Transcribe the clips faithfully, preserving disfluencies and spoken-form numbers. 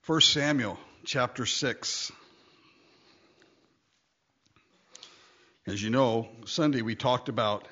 First Samuel chapter six. As you know, Sunday we talked about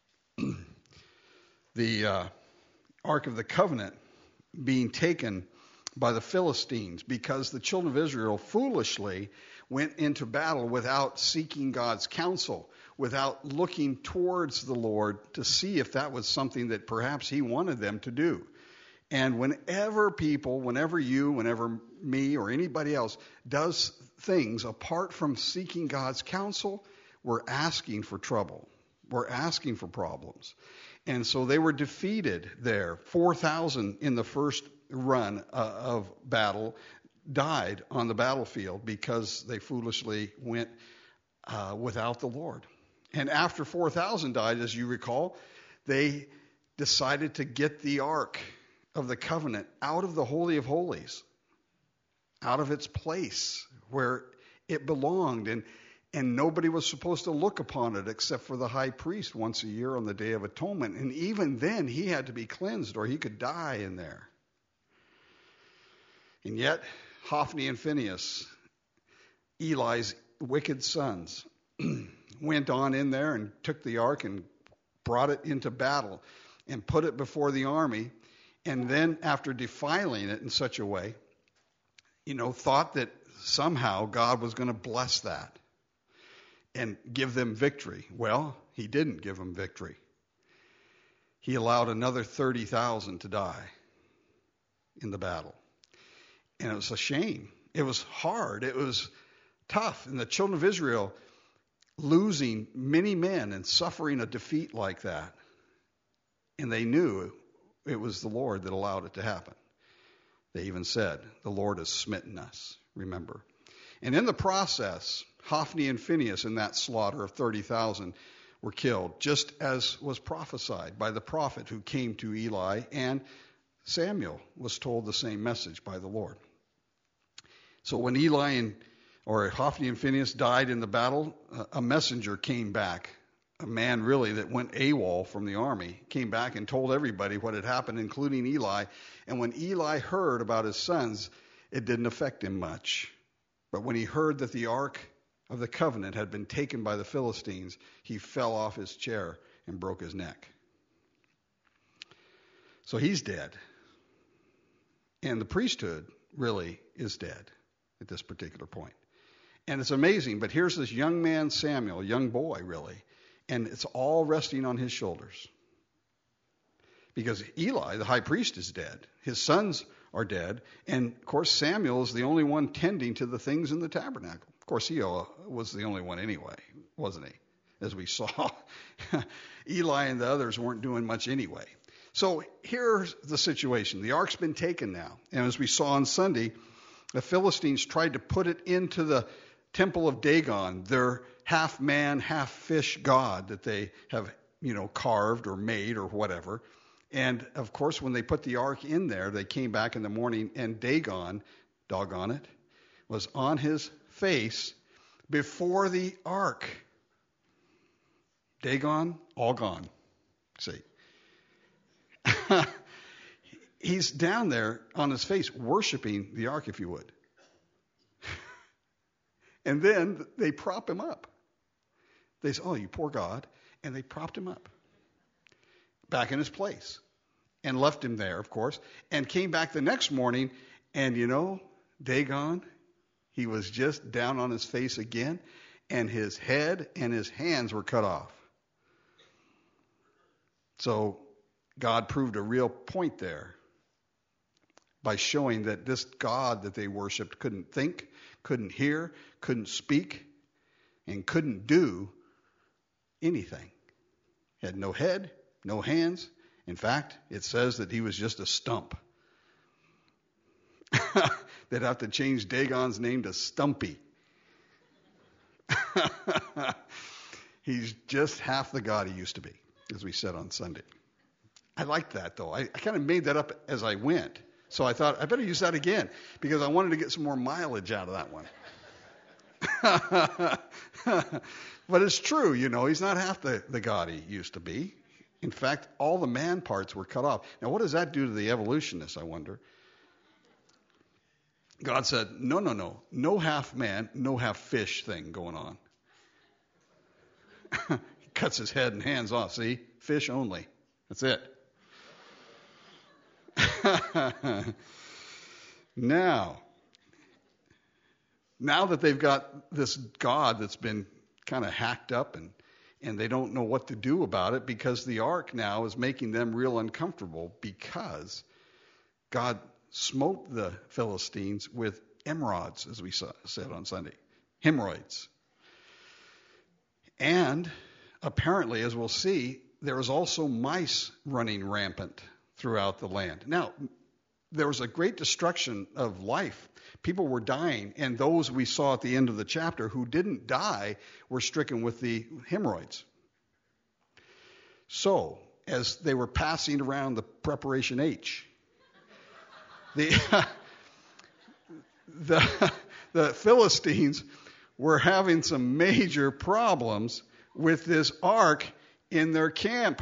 the uh, Ark of the Covenant being taken by the Philistines because the children of Israel foolishly went into battle without seeking God's counsel, without looking towards the Lord to see if that was something that perhaps He wanted them to do. And whenever people, whenever you, whenever me or anybody else does things apart from seeking God's counsel, we're asking for trouble. We're asking for problems. And so they were defeated there. four thousand in the first run uh, of battle died on the battlefield because they foolishly went uh, without the Lord. And after four thousand died, as you recall, they decided to get the Ark of the Covenant out of the Holy of Holies, out of its place where it belonged. And And nobody was supposed to look upon it except for the high priest once a year on the Day of Atonement. And even then, he had to be cleansed or he could die in there. And yet, Hophni and Phinehas, Eli's wicked sons, went on in there and took the ark and brought it into battle and put it before the army. And then, after defiling it in such a way, you know, thought that somehow God was going to bless that and give them victory. Well, He didn't give them victory. He allowed another thirty thousand to die in the battle. And it was a shame. It was hard. It was tough. And the children of Israel losing many men and suffering a defeat like that. And they knew it was the Lord that allowed it to happen. They even said, the Lord has smitten us, remember. And in the process, Hophni and Phinehas in that slaughter of thirty thousand were killed, just as was prophesied by the prophet who came to Eli, and Samuel was told the same message by the Lord. So when Eli and, or Hophni and Phinehas died in the battle, a messenger came back, a man really that went AWOL from the army, came back and told everybody what had happened, including Eli. And when Eli heard about his sons, it didn't affect him much. But when he heard that the Ark of the Covenant had been taken by the Philistines, he fell off his chair and broke his neck. So he's dead. And the priesthood really is dead at this particular point. And it's amazing, but here's this young man, Samuel, a young boy really, and it's all resting on his shoulders. Because Eli, the high priest, is dead. His sons are dead. And, of course, Samuel is the only one tending to the things in the tabernacle. Of course, he was the only one anyway, wasn't he? As we saw, Eli and the others weren't doing much anyway. So here's the situation. The ark's been taken now. And as we saw on Sunday, the Philistines tried to put it into the temple of Dagon, their half man, half fish god that they have, you know, carved or made or whatever. And, of course, when they put the ark in there, they came back in the morning, and Dagon, doggone it, was on his face before the ark. Dagon, all gone. See. He's down there on his face worshiping the ark, if you would. And then they prop him up. They say, oh, you poor God. And they propped him up back in his place and left him there, of course, and came back the next morning. And, you know, Dagon, he was just down on his face again, and his head and his hands were cut off. So God proved a real point there by showing that this God that they worshipped couldn't think, couldn't hear, couldn't speak, and couldn't do anything. He had no head, no hands. In fact, it says that he was just a stump. They'd have to change Dagon's name to Stumpy. He's just half the God he used to be, as we said on Sunday. I liked that, though. I, I kind of made that up as I went. So I thought, I better use that again, because I wanted to get some more mileage out of that one. But it's true, you know, he's not half the, the God he used to be. In fact, all the man parts were cut off. Now, what does that do to the evolutionists, I wonder? God said, no, no, no, no half man, no half fish thing going on. He cuts his head and hands off. See, fish only. That's it. Now, now that they've got this God that's been kind of hacked up and, and they don't know what to do about it because the ark now is making them real uncomfortable because God smote the Philistines with emerods, as we saw, said on Sunday, hemorrhoids. And apparently, as we'll see, there was also mice running rampant throughout the land. Now, there was a great destruction of life. People were dying, and those we saw at the end of the chapter who didn't die were stricken with the hemorrhoids. So, as they were passing around the preparation H, the, the, the Philistines were having some major problems with this ark in their camp.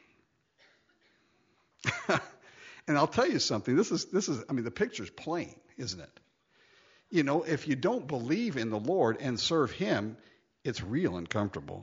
And I'll tell you something. This is, this is, I mean, the picture's plain, isn't it? You know, if you don't believe in the Lord and serve Him, it's real uncomfortable.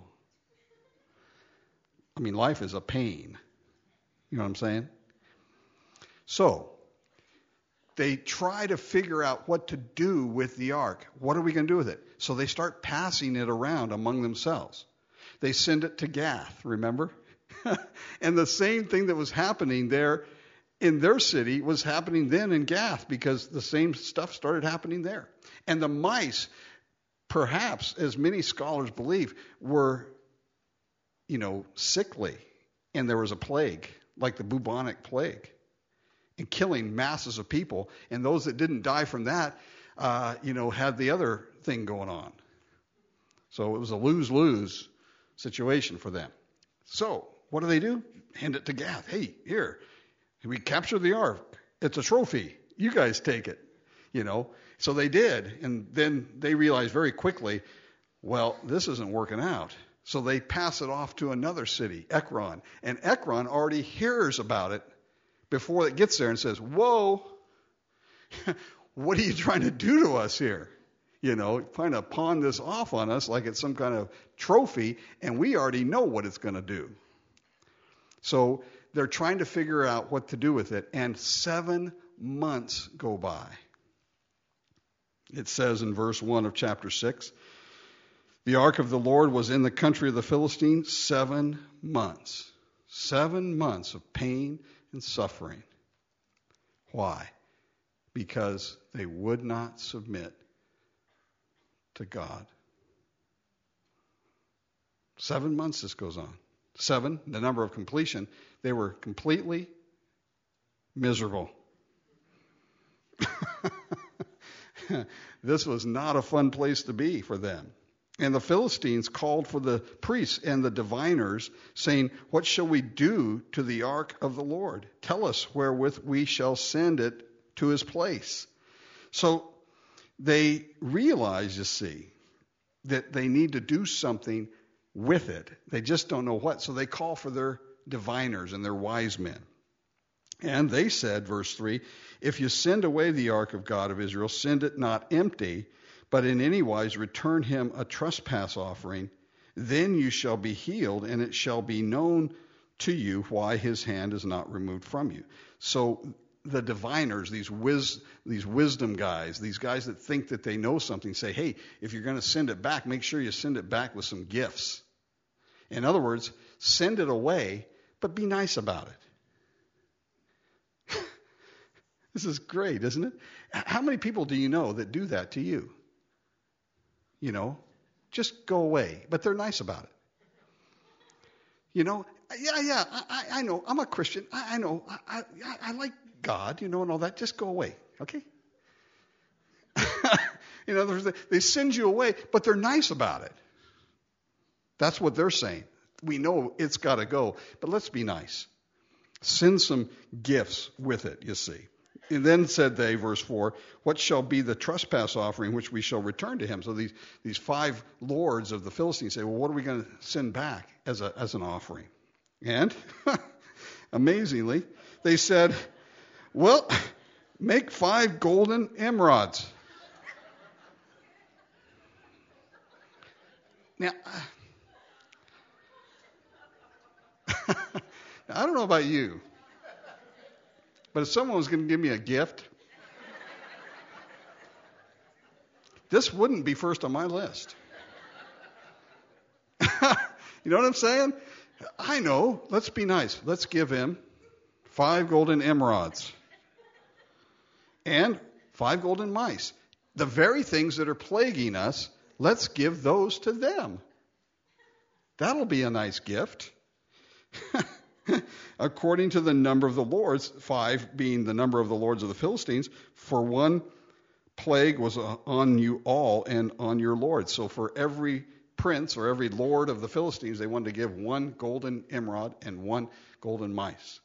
I mean, life is a pain. You know what I'm saying? So, they try to figure out what to do with the ark. What are we going to do with it? So they start passing it around among themselves. They send it to Gath, remember? And the same thing that was happening there in their city was happening then in Gath because the same stuff started happening there. And the mice, perhaps, as many scholars believe, were, you know, sickly. And there was a plague, like the bubonic plague, and killing masses of people. And those that didn't die from that, uh, you know, had the other thing going on. So it was a lose-lose situation for them. So what do they do? Hand it to Gath. Hey, here, we captured the ark. It's a trophy. You guys take it. You know, so they did. And then they realized very quickly, well, this isn't working out. So they pass it off to another city, Ekron. And Ekron already hears about it before it gets there and says, whoa, what are you trying to do to us here? You know, trying to pawn this off on us like it's some kind of trophy, and we already know what it's going to do. So they're trying to figure out what to do with it, and seven months go by. It says in verse one of chapter six, the ark of the Lord was in the country of the Philistines seven months. Seven months of pain and suffering. Why? Because they would not submit to God. Seven months this goes on. Seven, the number of completion. They were completely miserable. This was not a fun place to be for them. And the Philistines called for the priests and the diviners, saying, what shall we do to the ark of the Lord? Tell us wherewith we shall send it to his place. So they realize, you see, that they need to do something with it. They just don't know what. So they call for their diviners and their wise men. And they said, verse three, if you send away the ark of God of Israel, send it not empty, but in any wise return him a trespass offering. Then you shall be healed, and it shall be known to you why his hand is not removed from you. So the diviners, these wis- these wisdom guys, these guys that think that they know something, say, hey, if you're going to send it back, make sure you send it back with some gifts. In other words, send it away, but be nice about it. This is great, isn't it? How many people do you know that do that to you? You know, just go away, but they're nice about it. You know, yeah, yeah, I, I know, I'm a Christian. I, I know, I, I, I like God, you know, and all that. Just go away, okay? In other words, they send you away, but they're nice about it. That's what they're saying. We know it's got to go, but let's be nice. Send some gifts with it, you see. And then said they, verse four, what shall be the trespass offering which we shall return to him? So these, these five lords of the Philistines say, well, what are we going to send back as a as an offering? And amazingly, they said, well, Make five golden emerods. Now, I don't know about you, but if someone was going to give me a gift, this wouldn't be first on my list. You know what I'm saying? I know. Let's be nice. Let's give him five golden emerods and five golden mice. The very things that are plaguing us, let's give those to them. That'll be a nice gift. According to the number of the lords, five being the number of the lords of the Philistines, for one plague was on you all and on your lords. So for every prince or every lord of the Philistines, they wanted to give one golden emerald and one golden mice.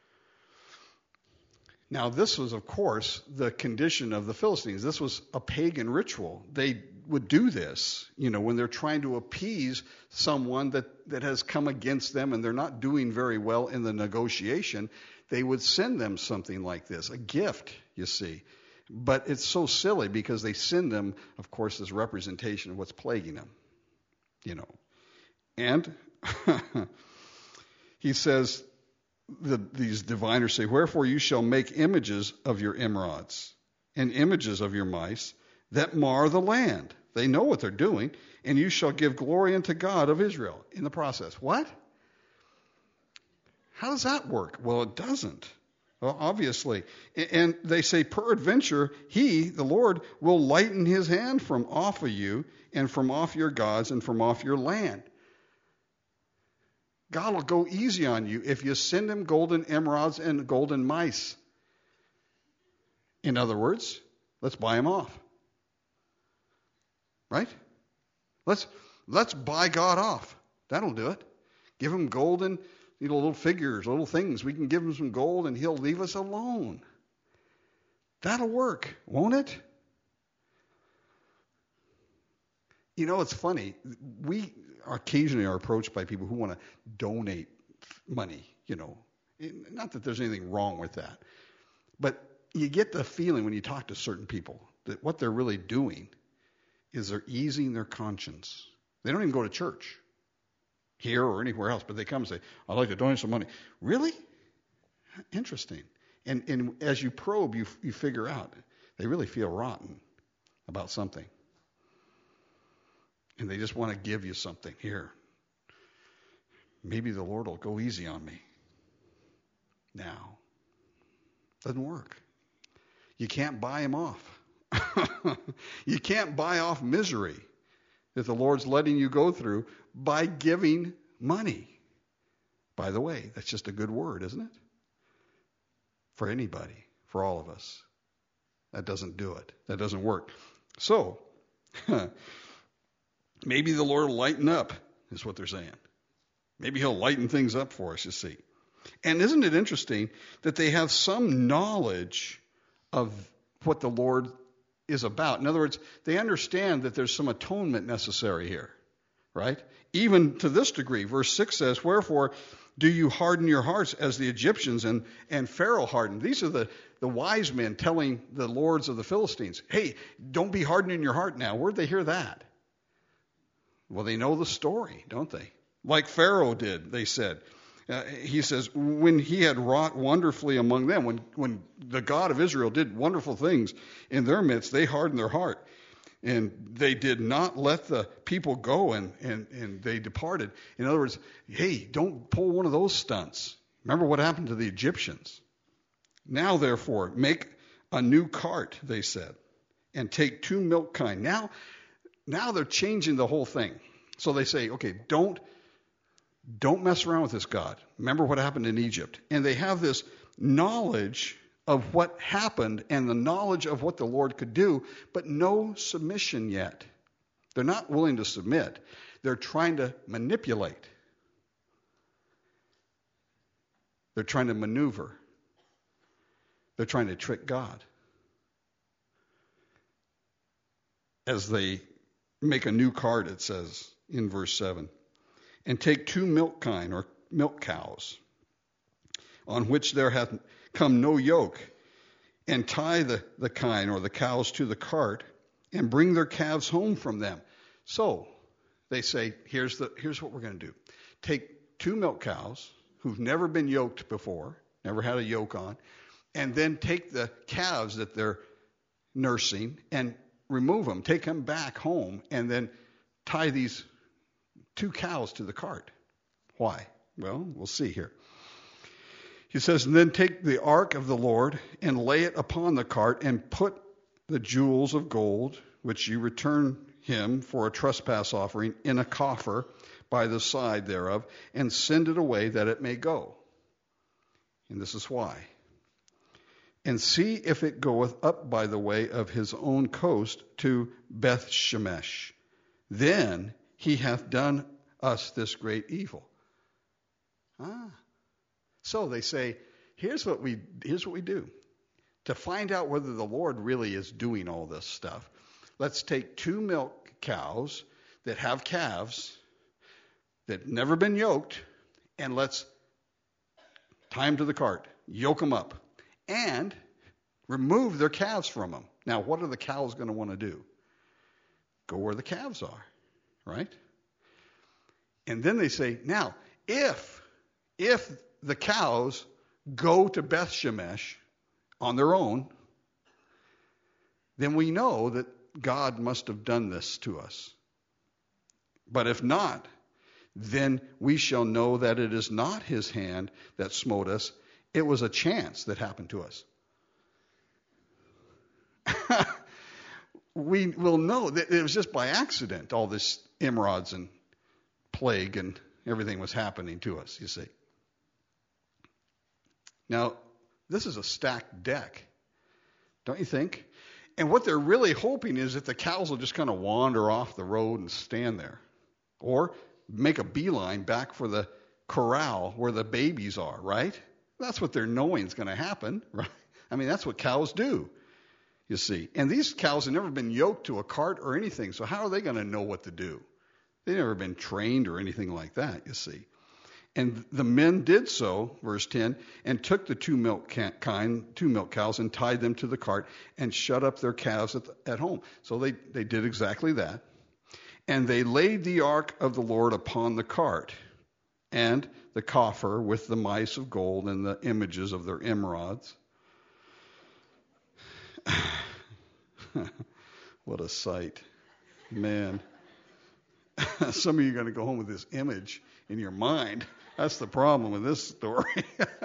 Now, this was, of course, the condition of the Philistines. This was a pagan ritual. They would do this, you know, when they're trying to appease someone that, that has come against them and they're not doing very well in the negotiation. They would send them something like this, a gift, you see. But it's so silly because they send them, of course, this representation of what's plaguing them, you know. And he says, the, these diviners say, wherefore you shall make images of your emerods and images of your mice that mar the land. They know what they're doing, and you shall give glory unto God of Israel in the process. What? How does that work? Well, it doesn't. Well, obviously. And they say, peradventure, he, the Lord, will lighten his hand from off of you and from off your gods and from off your land. God will go easy on you if you send him golden emerods and golden mice. In other words, let's buy him off. Right? Let's let's buy God off. That'll do it. Give him golden, you know, little figures, little things. We can give him some gold and he'll leave us alone. That'll work, won't it? You know, it's funny. We occasionally are approached by people who want to donate money, you know. Not that there's anything wrong with that. But you get the feeling when you talk to certain people that what they're really doing is they're easing their conscience. They don't even go to church here or anywhere else, but they come and say, I'd like to donate some money. Really? Interesting. And and as you probe, you you figure out they really feel rotten about something. And they just want to give you something. Here, maybe the Lord will go easy on me. Now, doesn't work. You can't buy him off. You can't buy off misery that the Lord's letting you go through by giving money. By the way, that's just a good word, isn't it? For anybody, for all of us. That doesn't do it. That doesn't work. So, maybe the Lord will lighten up, is what they're saying. Maybe he'll lighten things up for us, you see. And isn't it interesting that they have some knowledge of what the Lord is about? In other words, they understand that there's some atonement necessary here, right? Even to this degree. Verse six says, wherefore do you harden your hearts as the Egyptians and, and Pharaoh hardened? These are the, the wise men telling the lords of the Philistines, hey, don't be hardening your heart now. Where'd they hear that? Well, they know the story, don't they? Like Pharaoh did, they said. Uh, he says, when he had wrought wonderfully among them, when, when the God of Israel did wonderful things in their midst, they hardened their heart. And they did not let the people go, and, and, and they departed. In other words, hey, don't pull one of those stunts. Remember what happened to the Egyptians. Now, therefore, make a new cart, they said, and take two milk kine. Now, now they're changing the whole thing. So they say, okay, don't Don't mess around with this God. Remember what happened in Egypt. And they have this knowledge of what happened and the knowledge of what the Lord could do, but no submission yet. They're not willing to submit. They're trying to manipulate. They're trying to maneuver. They're trying to trick God. As they make a new cart, it says in verse seven. And take two milk kine, or milk cows, on which there hath come no yoke, and tie the, the kine or the cows to the cart and bring their calves home from them. So they say, here's the here's what we're going to do. Take two milk cows who've never been yoked before, never had a yoke on, and then take the calves that they're nursing and remove them, take them back home, and then tie these two cows to the cart. Why? Well, we'll see here. He says, and then take the ark of the Lord and lay it upon the cart and put the jewels of gold, which you return him for a trespass offering, in a coffer by the side thereof, and send it away that it may go. And this is why. And see if it goeth up by the way of his own coast to Beth Shemesh. Then he hath done us this great evil. Ah. So they say, here's what we here's what we do. To find out whether the Lord really is doing all this stuff, let's take two milk cows that have calves that never been yoked, and let's tie them to the cart, yoke them up, and remove their calves from them. Now, what are the cows going to want to do? Go where the calves are, right? And then they say, now, if if the cows go to Beth Shemesh on their own, then we know that God must have done this to us. But if not, then we shall know that it is not his hand that smote us. It was a chance that happened to us. We will know that it was just by accident, all this emerods and plague and everything was happening to us, you see. Now, this is a stacked deck, don't you think? And what they're really hoping is that the cows will just kind of wander off the road and stand there. Or make a beeline back for the corral where the babies are, right? That's what they're knowing is going to happen, right? I mean, that's what cows do, you see. And these cows have never been yoked to a cart or anything, so how are they going to know what to do? They've never been trained or anything like that, you see. And the men did so, verse ten, and took the two milk kine, two milk cows, and tied them to the cart and shut up their calves at, the, at home. So they, they did exactly that. And they laid the ark of the Lord upon the cart, and the coffer with the mice of gold and the images of their emerods. What a sight. Man. Some of you are going to go home with this image in your mind. That's the problem with this story.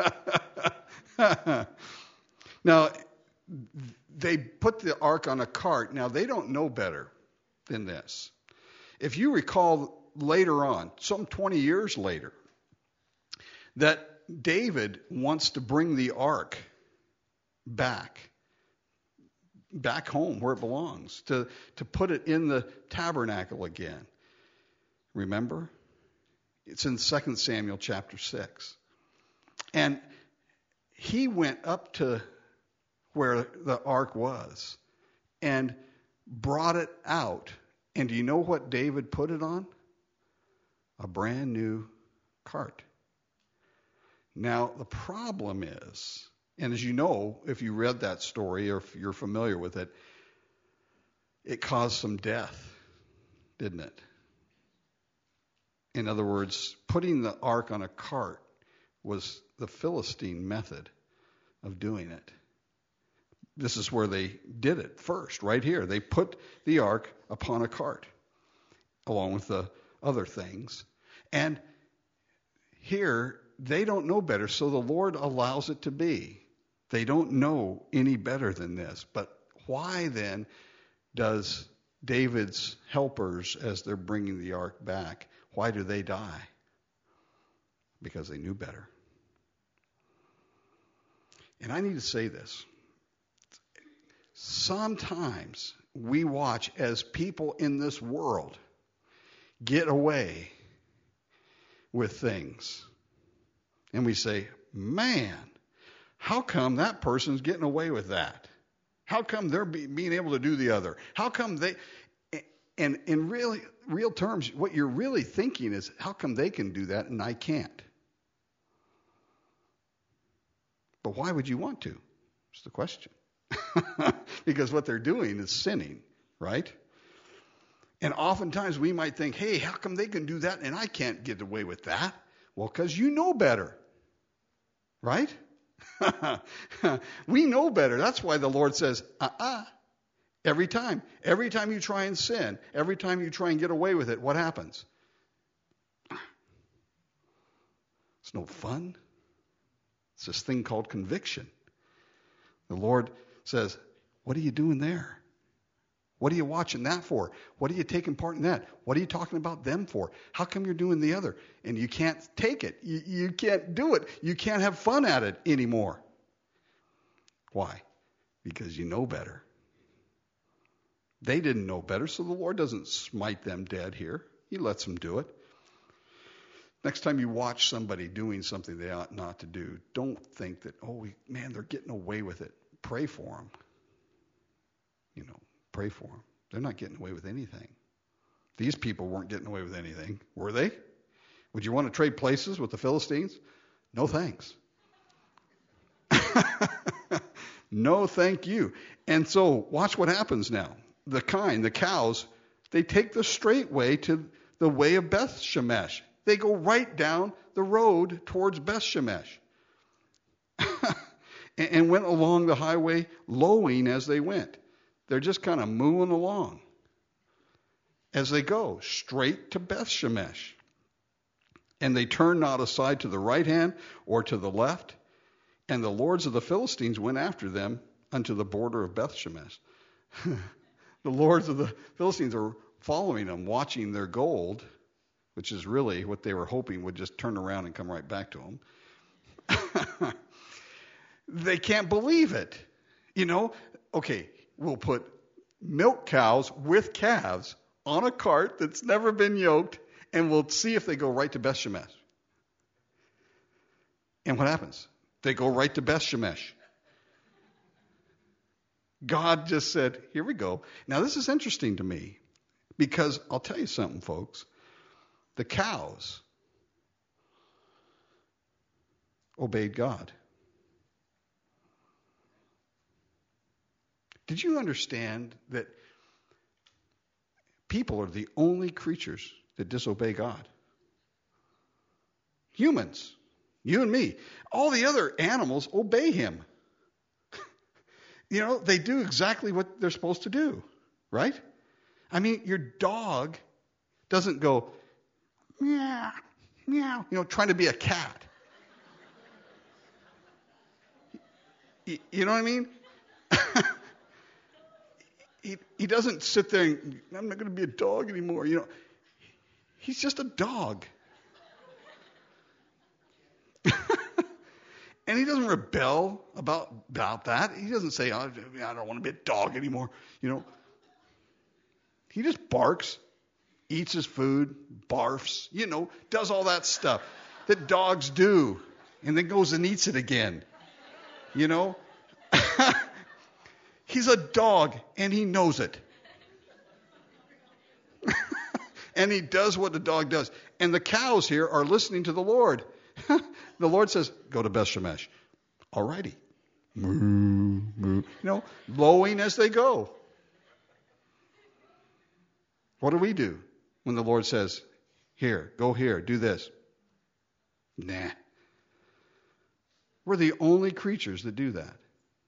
Now, they put the ark on a cart. Now, they don't know better than this. If you recall later on, some twenty years later, that David wants to bring the ark back, back home where it belongs, to, to put it in the tabernacle again. Remember? It's in Second Samuel chapter six. And he went up to where the ark was and brought it out. And do you know what David put it on? A brand new cart. Now, the problem is, and as you know, if you read that story or if you're familiar with it, it caused some death, didn't it? In other words, putting the ark on a cart was the Philistine method of doing it. This is where they did it first, right here. They put the ark upon a cart, along with the other things. And here, they don't know better, so the Lord allows it to be. They don't know any better than this. But why then does David's helpers, as they're bringing the ark back, why do they die? Because they knew better. And I need to say this. Sometimes we watch as people in this world get away with things. And we say, man, how come that person's getting away with that? How come they're be, being able to do the other? How come they... And in really, real terms, what you're really thinking is, how come they can do that and I can't? But why would you want to? That's the question. because what they're doing is sinning, right? And oftentimes we might think, hey, how come they can do that and I can't get away with that? Well, because you know better, right? We know better. That's why the Lord says, uh-uh. Every time. Every time you try and sin, every time you try and get away with it, what happens? It's no fun. It's this thing called conviction. The Lord says, what are you doing there? What are you watching that for? What are you taking part in that? What are you talking about them for? How come you're doing the other? And you can't take it. You, you can't do it. You can't have fun at it anymore. Why? Because you know better. They didn't know better, so the Lord doesn't smite them dead here. He lets them do it. Next time you watch somebody doing something they ought not to do, don't think that, oh, we, man, they're getting away with it. Pray for them. You know, pray for them. They're not getting away with anything. These people weren't getting away with anything, were they? Would you want to trade places with the Philistines? No thanks. No thank you. And so watch what happens now. The kine, the cows, they take the straight way to the way of Beth Shemesh. They go right down the road towards Beth Shemesh. And went along the highway lowing as they went. They're just kind of mooing along as they go straight to Beth Shemesh. And they turn not aside to the right hand or to the left. And the lords of the Philistines went after them unto the border of Beth Shemesh. The lords of the Philistines are following them, watching their gold, which is really what they were hoping would just turn around and come right back to them. They can't believe it. You know, okay, we'll put milk cows with calves on a cart that's never been yoked, and we'll see if they go right to Beth Shemesh. And what happens? They go right to Beth Shemesh. God just said, here we go. Now, this is interesting to me because I'll tell you something, folks. The cows obeyed God. Did you understand that people are the only creatures that disobey God? Humans, you and me. All the other animals obey him. You know, they do exactly what they're supposed to do, right? I mean, your dog doesn't go, meow, meow, you know, trying to be a cat. You, you know what I mean? he, he doesn't sit there and, I'm not going to be a dog anymore. You know, he's just a dog. And he doesn't rebel about, about that. He doesn't say, oh, I don't want to be a dog anymore. You know, he just barks, eats his food, barfs, you know, does all that stuff that dogs do, and then goes and eats it again. You know, he's a dog, and he knows it. And he does what the dog does. And the cows here are listening to the Lord. The Lord says, go to Beth Shemesh. All righty. Moo, moo. You know, lowing as they go. What do we do when the Lord says, here, go here, do this? Nah. We're the only creatures that do that.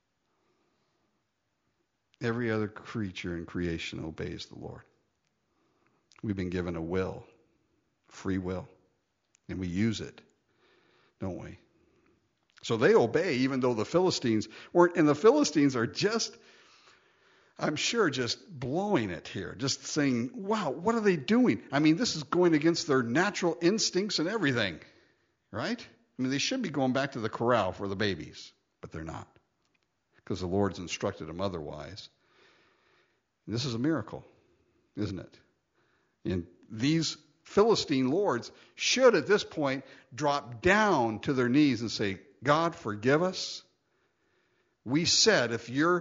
Every other creature in creation obeys the Lord. We've been given a will, free will, and we use it. Don't we? So they obey even though the Philistines weren't. And the Philistines are just, I'm sure, just blowing it here. Just saying, wow, what are they doing? I mean, this is going against their natural instincts and everything. Right? I mean, they should be going back to the corral for the babies. But they're not. Because the Lord's instructed them otherwise. And this is a miracle, isn't it? And these Philistine lords should at this point drop down to their knees and say, God, forgive us. We said if your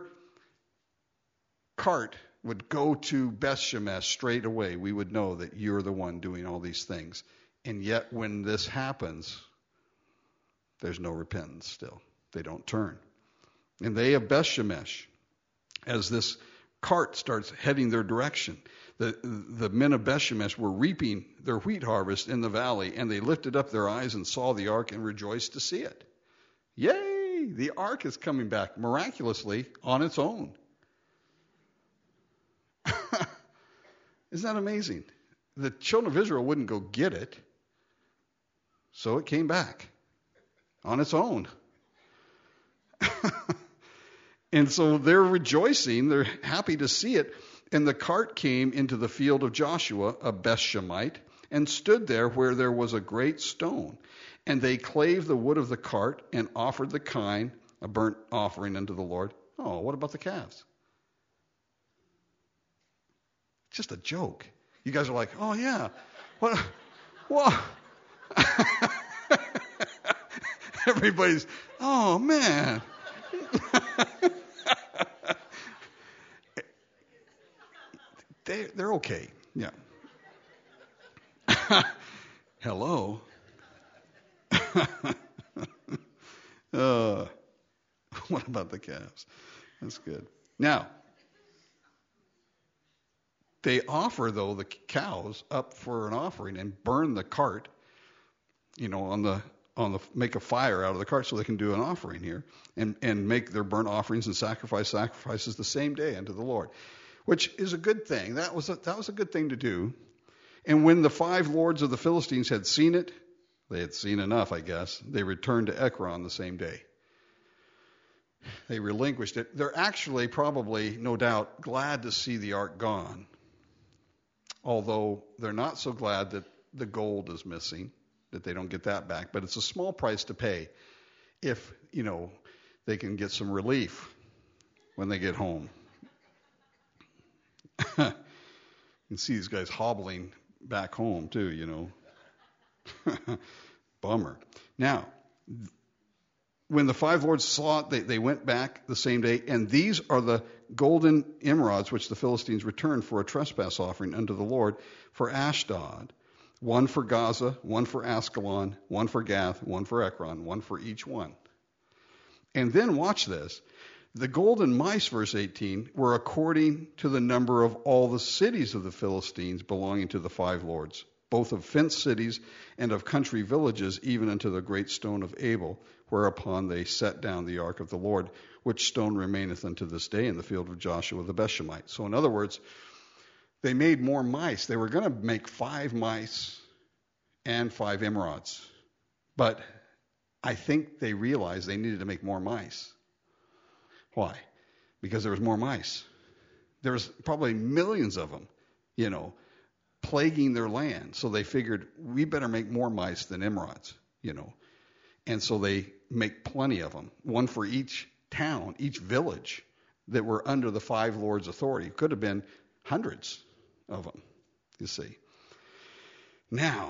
cart would go to Beth Shemesh straight away, we would know that you're the one doing all these things. And yet when this happens, there's no repentance still. They don't turn. And they of Beth Shemesh, as this cart starts heading their direction, the, the men of Beth Shemesh were reaping their wheat harvest in the valley, and they lifted up their eyes and saw the ark and rejoiced to see it. Yay! The ark is coming back miraculously on its own. Isn't that amazing? The children of Israel wouldn't go get it, so it came back on its own. And so they're rejoicing, they're happy to see it. And the cart came into the field of Joshua, a Bethshemite, and stood there where there was a great stone. And they clave the wood of the cart and offered the kine, a burnt offering unto the Lord. Oh, what about the calves? Just a joke. You guys are like, oh yeah, what? What? Everybody's, oh man. they, they're okay. Yeah. Hello. uh, what about the calves? That's good. Now, they offer, though, the cows up for an offering and burn the cart, you know, on the on the make a fire out of the cart so they can do an offering here and, and make their burnt offerings and sacrifice sacrifices the same day unto the Lord, which is a good thing. That was a, that was a good thing to do. And when the five lords of the Philistines had seen it, they had seen enough, I guess, they returned to Ekron the same day. They relinquished it. They're actually probably, no doubt, glad to see the ark gone, although they're not so glad that the gold is missing, that they don't get that back. But it's a small price to pay if, you know, they can get some relief when they get home. You can see these guys hobbling back home too, you know. Bummer. Now, when the five lords saw it, they, they went back the same day, and these are the golden emerods which the Philistines returned for a trespass offering unto the Lord for Ashdod, one for Gaza, one for Askelon, one for Gath, one for Ekron, one for each one. And then watch this. The golden mice, verse eighteen, were according to the number of all the cities of the Philistines belonging to the five lords, both of fenced cities and of country villages, even unto the great stone of Abel, whereupon they set down the ark of the Lord, which stone remaineth unto this day in the field of Joshua the Bethshemite. So in other words, they made more mice. They were going to make five mice and five emerods. But I think they realized they needed to make more mice. Why? Because there was more mice. There was probably millions of them, you know, plaguing their land. So they figured, we better make more mice than emerods, you know. And so they make plenty of them, one for each town, each village that were under the five lords' authority. It could have been hundreds of them, you see. Now,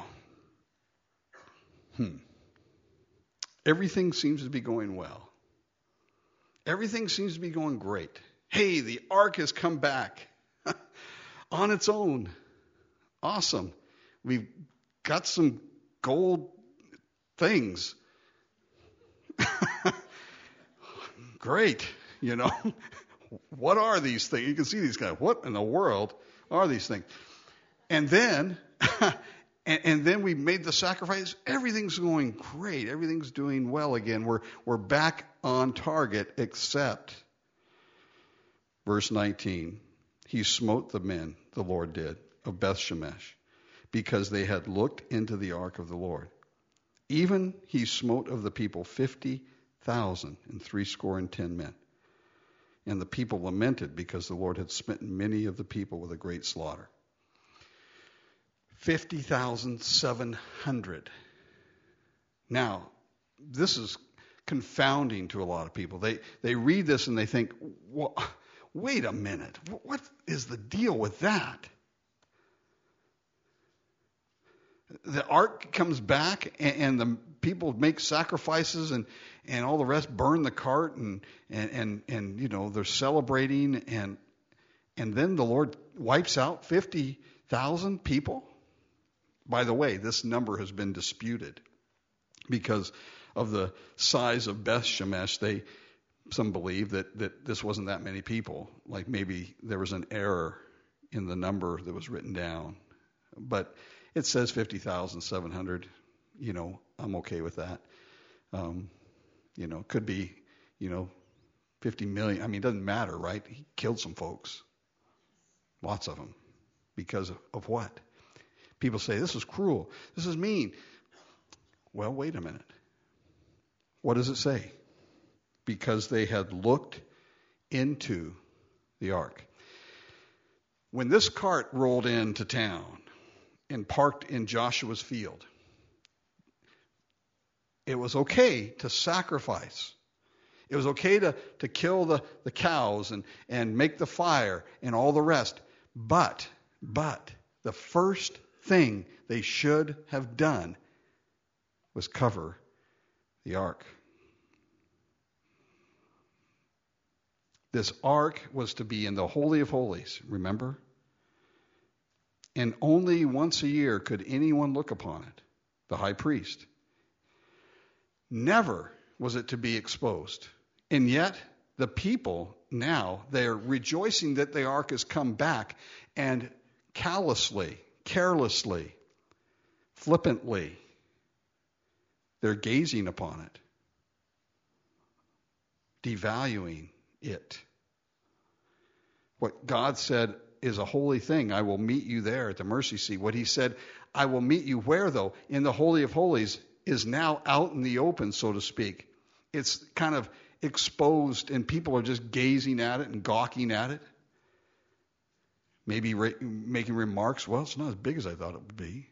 hmm, everything seems to be going well. Everything seems to be going great. Hey, the ark has come back on its own. Awesome. We've got some gold things. Great. You know, what are these things? You can see these guys. What in the world are these things? And then, and, and then we made the sacrifice. Everything's going great. Everything's doing well again. We're we're back on target, except verse nineteen. He smote the men, the Lord did, of Beth Shemesh, because they had looked into the ark of the Lord. Even he smote of the people fifty thousand and threescore and ten men. And the people lamented because the Lord had smitten many of the people with a great slaughter. fifty thousand seven hundred. Now, this is confounding to a lot of people. They they read this and they think, well, wait a minute, what is the deal with that? The ark comes back and, and the people make sacrifices and, and all the rest, burn the cart and, and, and, and you know, they're celebrating and and then the Lord wipes out fifty thousand people. By the way, this number has been disputed because of the size of Beth Shemesh. They some believe that, that this wasn't that many people. Like maybe there was an error in the number that was written down. But it says fifty thousand seven hundred. You know, I'm okay with that. Um, you know, it could be, you know, fifty million. I mean, it doesn't matter, right? He killed some folks. Lots of them. Because of, of what? People say, this is cruel. This is mean. Well, wait a minute. What does it say? Because they had looked into the ark. When this cart rolled into town and parked in Joshua's field, it was okay to sacrifice. It was okay to, to kill the, the cows and, and make the fire and all the rest. But, but, the first thing they should have done was cover the ark. This ark was to be in the Holy of Holies, remember? And only once a year could anyone look upon it, the high priest. Never was it to be exposed. And yet, the people now, they're rejoicing that the ark has come back, and callously, carelessly, flippantly, they're gazing upon it, devaluing it. What God said is a holy thing. I will meet you there at the mercy seat. What he said, I will meet you where, though? In the Holy of Holies, is now out in the open, so to speak. It's kind of exposed, and people are just gazing at it and gawking at it. Maybe re- making remarks, well, it's not as big as I thought it would be.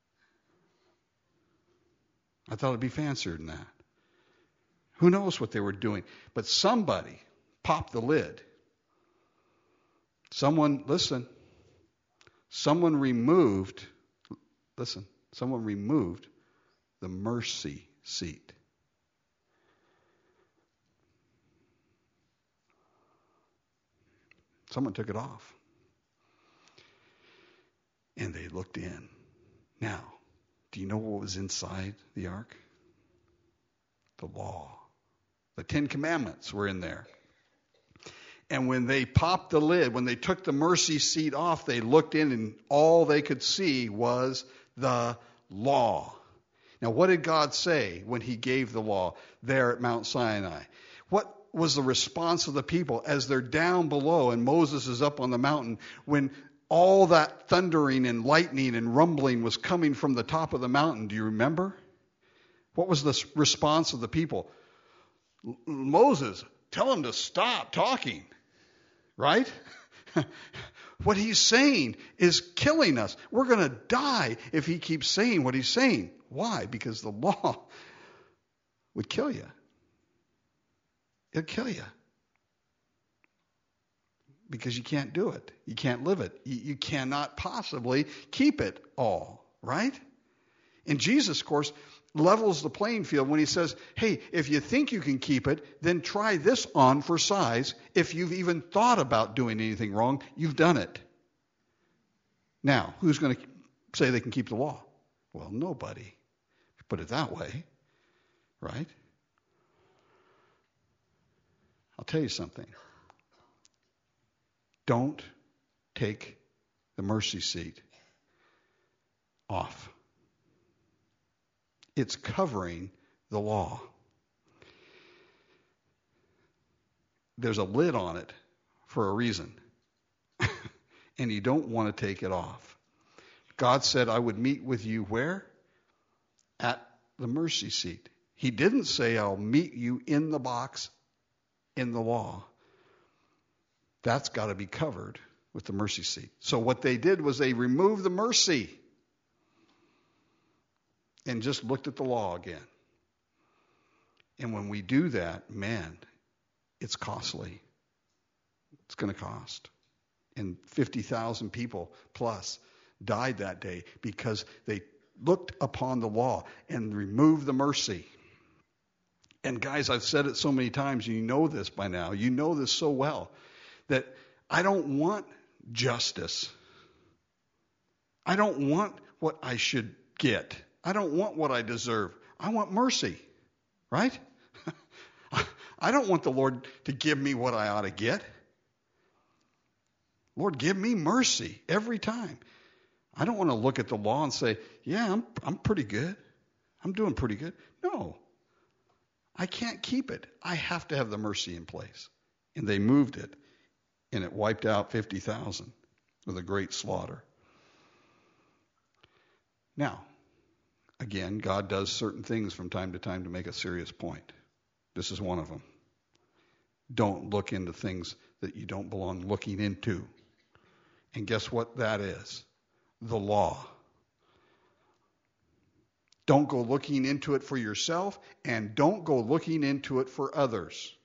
I thought it would be fancier than that. Who knows what they were doing? But somebody popped the lid. Someone, listen, someone removed, listen, someone removed the mercy seat. Someone took it off. And they looked in. Now, do you know what was inside the ark? The law. The Ten Commandments were in there. And when they popped the lid, when they took the mercy seat off, they looked in and all they could see was the law. Now, what did God say when he gave the law there at Mount Sinai? What was the response of the people as they're down below and Moses is up on the mountain when all that thundering and lightning and rumbling was coming from the top of the mountain? Do you remember? What was the response of the people? Moses, tell him to stop talking, right? What he's saying is killing us. We're going to die if he keeps saying what he's saying. Why? Because the law would kill you. It'll kill you. Because you can't do it. You can't live it. You, you cannot possibly keep it all, right? And Jesus, of course, levels the playing field when he says, hey, if you think you can keep it, then try this on for size. If you've even thought about doing anything wrong, you've done it. Now, who's going to say they can keep the law? Well, nobody. Put it that way, right? I'll tell you something. Don't take the mercy seat off. It's covering the law. There's a lid on it for a reason. And you don't want to take it off. God said, I would meet with you where? At the mercy seat. He didn't say, I'll meet you in the box in the law. That's got to be covered with the mercy seat. So what they did was they removed the mercy and just looked at the law again. And when we do that, man, it's costly. It's going to cost. And fifty thousand people plus died that day because they looked upon the law and removed the mercy. And guys, I've said it so many times, you know this by now. You know this so well, that I don't want justice. I don't want what I should get. I don't want what I deserve. I want mercy, right? I don't want the Lord to give me what I ought to get. Lord, give me mercy every time. I don't want to look at the law and say, yeah, I'm, I'm pretty good. I'm doing pretty good. No, I can't keep it. I have to have the mercy in place. And they moved it, and it wiped out fifty thousand with a great slaughter. Now, again, God does certain things from time to time to make a serious point. This is one of them. Don't look into things that you don't belong looking into. And guess what that is? The law. Don't go looking into it for yourself, and don't go looking into it for others.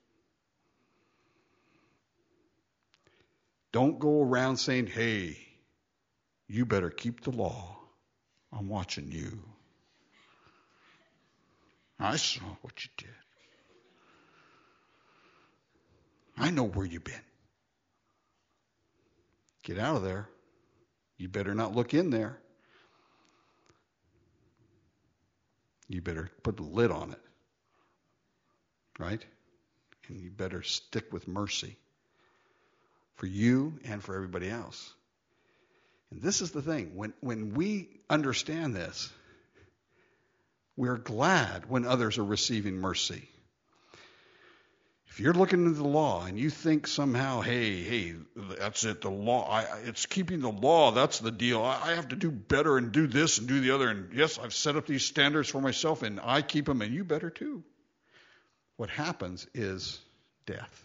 Don't go around saying, hey, you better keep the law. I'm watching you. I saw what you did. I know where you've been. Get out of there. You better not look in there. You better put a lid on it. Right? And you better stick with mercy for you and for everybody else. And this is the thing. When, when we understand this, we're glad when others are receiving mercy. If you're looking into the law and you think somehow, hey, hey, that's it, the law, I, it's keeping the law, that's the deal. I, I have to do better and do this and do the other. And yes, I've set up these standards for myself and I keep them and you better too. What happens is death.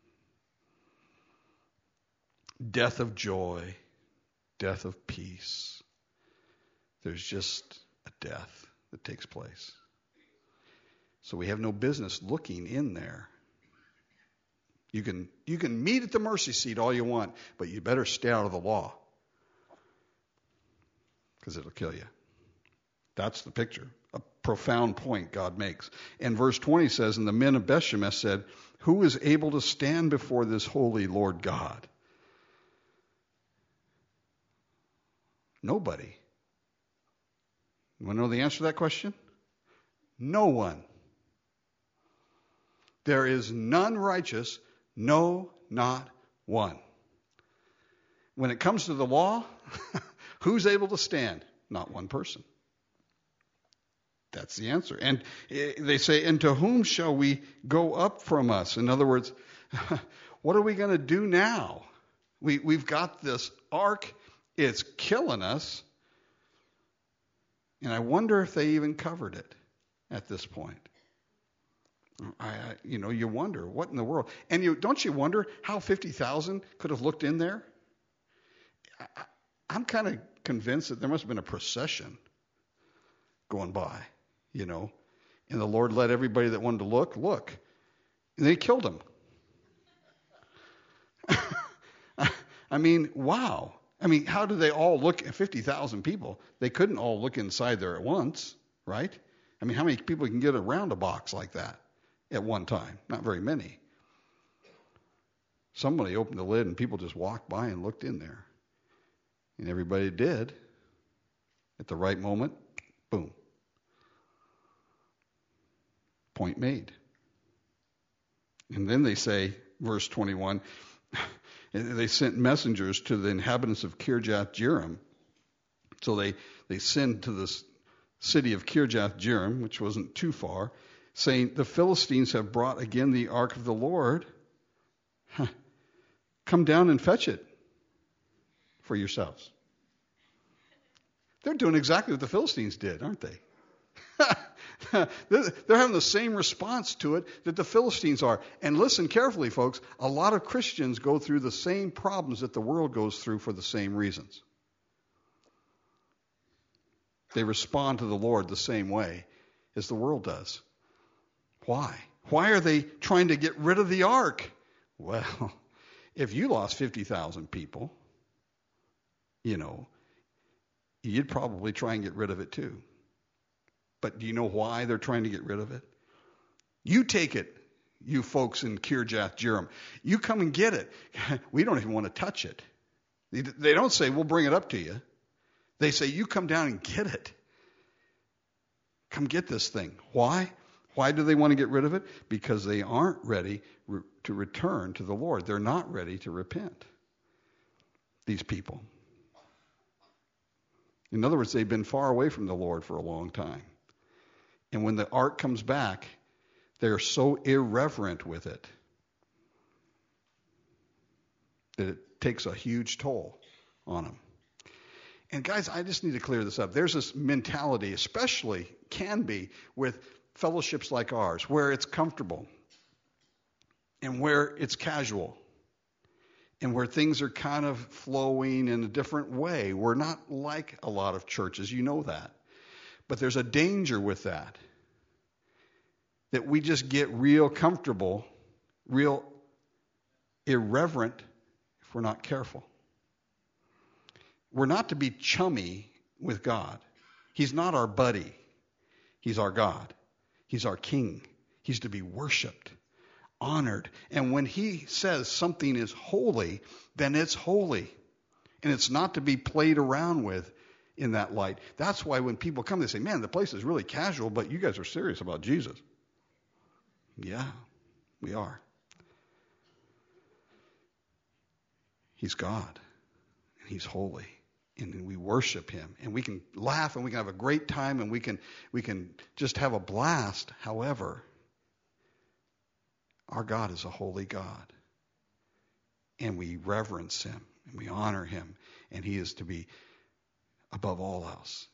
Death of joy. Death of peace. There's just a death that takes place. So we have no business looking in there. You can you can meet at the mercy seat all you want, but you better stay out of the law, because it'll kill you. That's the picture. A profound point God makes. And verse twenty says, and the men of Bethshemesh said, who is able to stand before this holy Lord God? Nobody. You want to know the answer to that question? No one. There is none righteous, no, not one. When it comes to the law, who's able to stand? Not one person. That's the answer. And they say, and to whom shall we go up from us? In other words, what are we going to do now? We, we've got this ark. It's killing us. And I wonder if they even covered it at this point. I, I, you know, you wonder, what in the world? And you don't you wonder how fifty thousand could have looked in there? I, I'm kind of convinced that there must have been a procession going by, you know. And the Lord let everybody that wanted to look, look. And they killed him. I mean, wow. I mean, how do they all look at fifty thousand people? They couldn't all look inside there at once, right? I mean, how many people can get around a box like that at one time? Not very many. Somebody opened the lid and people just walked by and looked in there. And everybody did. At the right moment, boom. Point made. And then they say, verse twenty-one, they sent messengers to the inhabitants of Kirjath Jearim. So they, they send to this city of Kirjath Jearim, which wasn't too far, saying, the Philistines have brought again the ark of the Lord. Huh. Come down and fetch it for yourselves. They're doing exactly what the Philistines did, aren't they? They're having the same response to it that the Philistines are. And listen carefully, folks. A lot of Christians go through the same problems that the world goes through for the same reasons. They respond to the Lord the same way as the world does. Why? Why are they trying to get rid of the ark? Well, if you lost fifty thousand people, you know, you'd probably try and get rid of it too. But do you know why they're trying to get rid of it? You take it, you folks in Kirjath Jearim. You come and get it. We don't even want to touch it. They don't say, we'll bring it up to you. They say, you come down and get it. Come get this thing. Why? Why do they want to get rid of it? Because they aren't ready re- to return to the Lord. They're not ready to repent, these people. In other words, they've been far away from the Lord for a long time. And when the ark comes back, they're so irreverent with it that it takes a huge toll on them. And guys, I just need to clear this up. There's this mentality, especially can be with fellowships like ours, where it's comfortable and where it's casual and where things are kind of flowing in a different way. We're not like a lot of churches, you know that. But there's a danger with that, that we just get real comfortable, real irreverent if we're not careful. We're not to be chummy with God. He's not our buddy. He's our God. He's our King. He's to be worshiped, honored. And when he says something is holy, then it's holy. And it's not to be played around with in that light. That's why when people come, they say, man, the place is really casual, but you guys are serious about Jesus. Yeah, we are. He's God, and he's holy. And we worship him, and we can laugh, and we can have a great time, and we can we can just have a blast. However, our God is a holy God, and we reverence him, and we honor him, and he is to be above all else.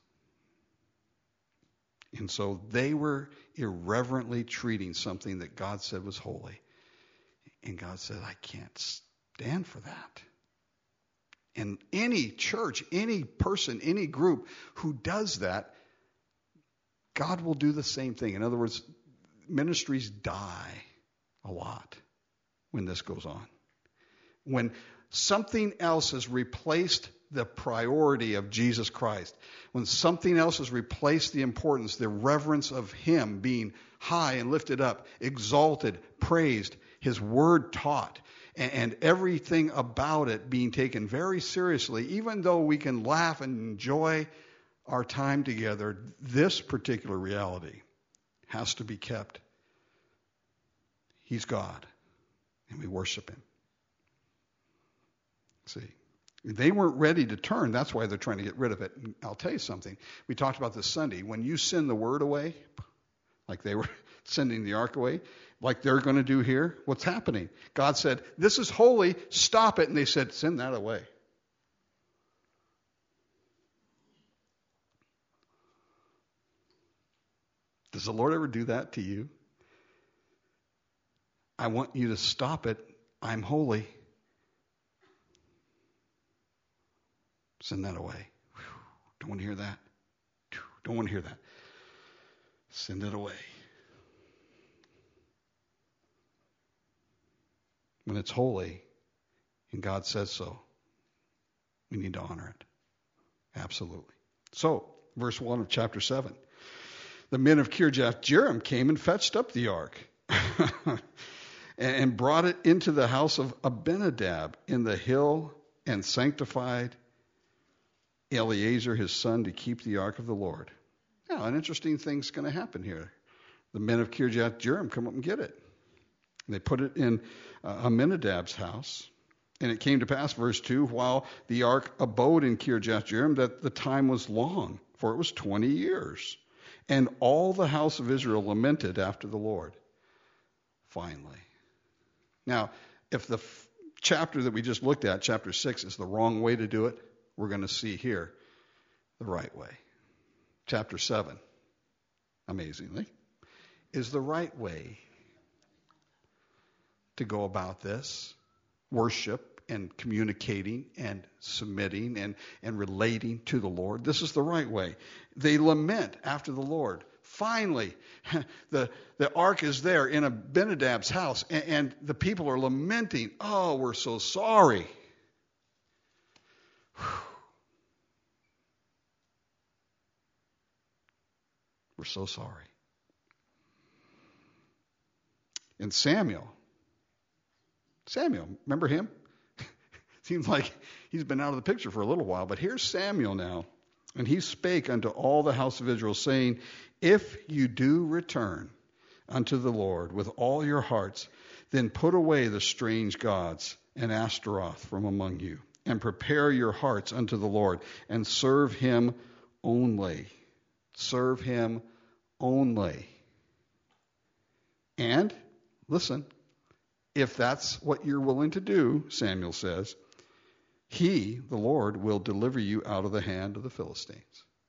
And so they were irreverently treating something that God said was holy, and God said, I can't stand for that. And any church, any person, any group who does that, God will do the same thing. In other words, ministries die a lot when this goes on. When something else has replaced the priority of Jesus Christ, when something else has replaced the importance, the reverence of him being high and lifted up, exalted, praised, his word taught, and everything about it being taken very seriously, even though we can laugh and enjoy our time together, this particular reality has to be kept. He's God, and we worship him. See, they weren't ready to turn. That's why they're trying to get rid of it. And I'll tell you something. We talked about this Sunday. When you send the word away, like they were sending the ark away, like they're going to do here, what's happening? God said, this is holy, stop it. And they said, send that away. Does the Lord ever do that to you? I want you to stop it. I'm holy. Send that away. Whew. Don't want to hear that. Don't want to hear that. Send it away. When it's holy and God says so, we need to honor it. Absolutely. So, verse one of chapter seven. The men of Kirjath-jearim came and fetched up the ark and brought it into the house of Abinadab in the hill and sanctified Eleazar his son to keep the ark of the Lord. Now, an interesting thing's going to happen here. The men of Kirjath-jearim come up and get it. They put it in uh, Aminadab's house. And it came to pass, verse two, while the ark abode in Kirjath-jearim, that the time was long, for it was twenty years. And all the house of Israel lamented after the Lord. Finally. Now, if the f- chapter that we just looked at, chapter six, is the wrong way to do it, we're going to see here the right way. Chapter seven, amazingly, is the right way to go about this. Worship and communicating and submitting and, and relating to the Lord. This is the right way. They lament after the Lord. Finally, the, the ark is there in Abinadab's house, and, and the people are lamenting, oh, we're so sorry. Whew. We're so sorry. And Samuel, Samuel, remember him? Seems like he's been out of the picture for a little while, but here's Samuel now. And he spake unto all the house of Israel, saying, if you do return unto the Lord with all your hearts, then put away the strange gods and Ashtaroth from among you, and prepare your hearts unto the Lord, and serve him only. Serve him only. And, listen, if that's what you're willing to do, Samuel says, he, the Lord, will deliver you out of the hand of the Philistines.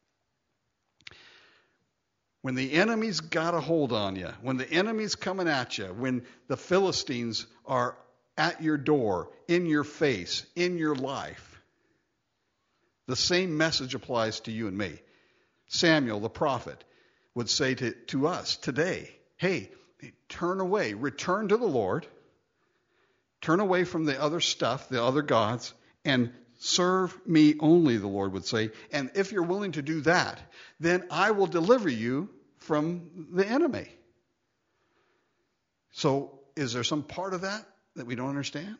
When the enemy's got a hold on you, when the enemy's coming at you, when the Philistines are at your door, in your face, in your life, the same message applies to you and me. Samuel, the prophet, would say to, to us today, hey, turn away, return to the Lord, turn away from the other stuff, the other gods, and serve me only, the Lord would say. And if you're willing to do that, then I will deliver you from the enemy. So is there some part of that that we don't understand?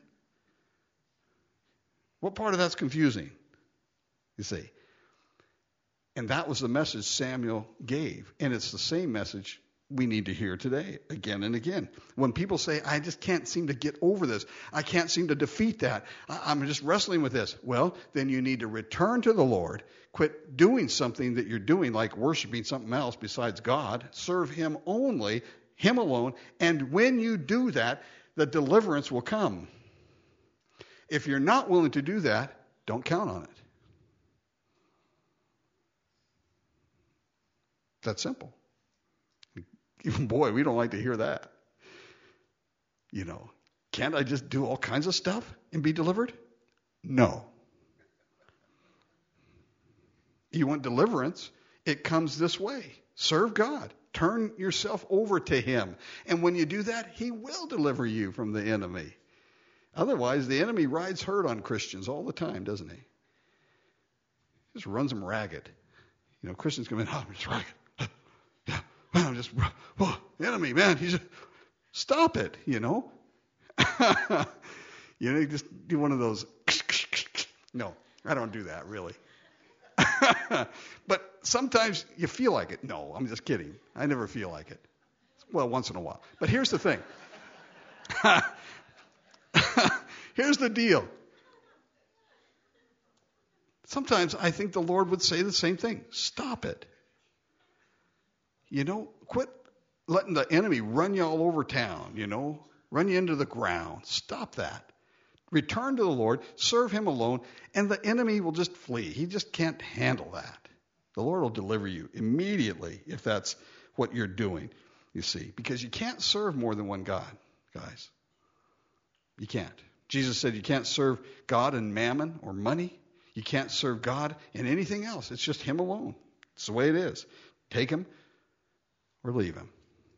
What part of that's confusing? You see. And that was the message Samuel gave. And it's the same message we need to hear today, again and again. When people say, I just can't seem to get over this, I can't seem to defeat that, I'm just wrestling with this. Well, then you need to return to the Lord, quit doing something that you're doing, like worshiping something else besides God, serve him only, him alone, and when you do that, the deliverance will come. If you're not willing to do that, don't count on it. That's simple. Boy, we don't like to hear that. You know, can't I just do all kinds of stuff and be delivered? No. You want deliverance? It comes this way. Serve God. Turn yourself over to him. And when you do that, he will deliver you from the enemy. Otherwise, the enemy rides herd on Christians all the time, doesn't he? Just runs them ragged. You know, Christians come in, oh, I'm just ragged. Yeah, I'm just, oh, the enemy, man, he's just, stop it, you know. You know, you just do one of those. No, I don't do that, really. But sometimes you feel like it. No, I'm just kidding. I never feel like it. Well, once in a while. But here's the thing. Here's the deal. Sometimes I think the Lord would say the same thing. Stop it. You know, quit letting the enemy run you all over town, you know, run you into the ground. Stop that. Return to the Lord, serve him alone, and the enemy will just flee. He just can't handle that. The Lord will deliver you immediately if that's what you're doing, you see, because you can't serve more than one God, guys. You can't. Jesus said you can't serve God and mammon or money. You can't serve God and anything else. It's just him alone. It's the way it is. Take him or leave him.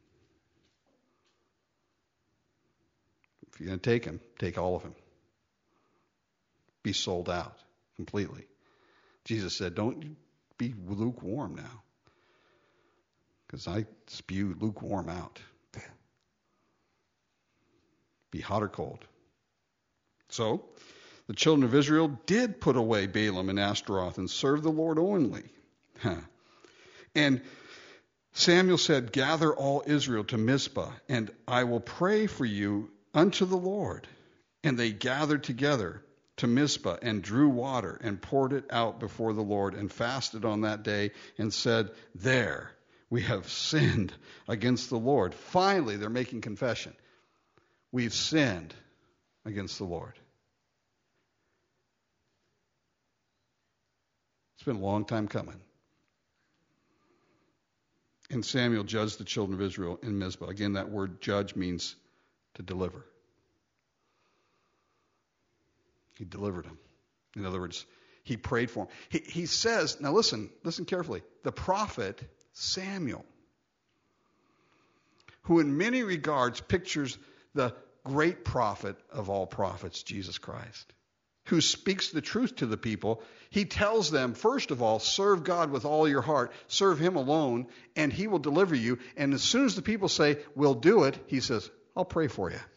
If you're going to take him, take all of him. Be sold out completely. Jesus said, don't be lukewarm now, because I spew lukewarm out. Be hot or cold. So, the children of Israel did put away Balaam and Ashtaroth and serve the Lord only. Huh. And Samuel said, gather all Israel to Mizpah, and I will pray for you unto the Lord. And they gathered together to Mizpah and drew water and poured it out before the Lord and fasted on that day and said, there, we have sinned against the Lord. Finally, they're making confession. We've sinned against the Lord. It's been a long time coming. And Samuel judged the children of Israel in Mizpah. Again, that word judge means to deliver. He delivered them. In other words, he prayed for them. He, he says, now listen, listen carefully. The prophet Samuel, who in many regards pictures the great prophet of all prophets, Jesus Christ, who speaks the truth to the people, he tells them, first of all, serve God with all your heart, serve him alone, and he will deliver you. And as soon as the people say, we'll do it, he says, I'll pray for you.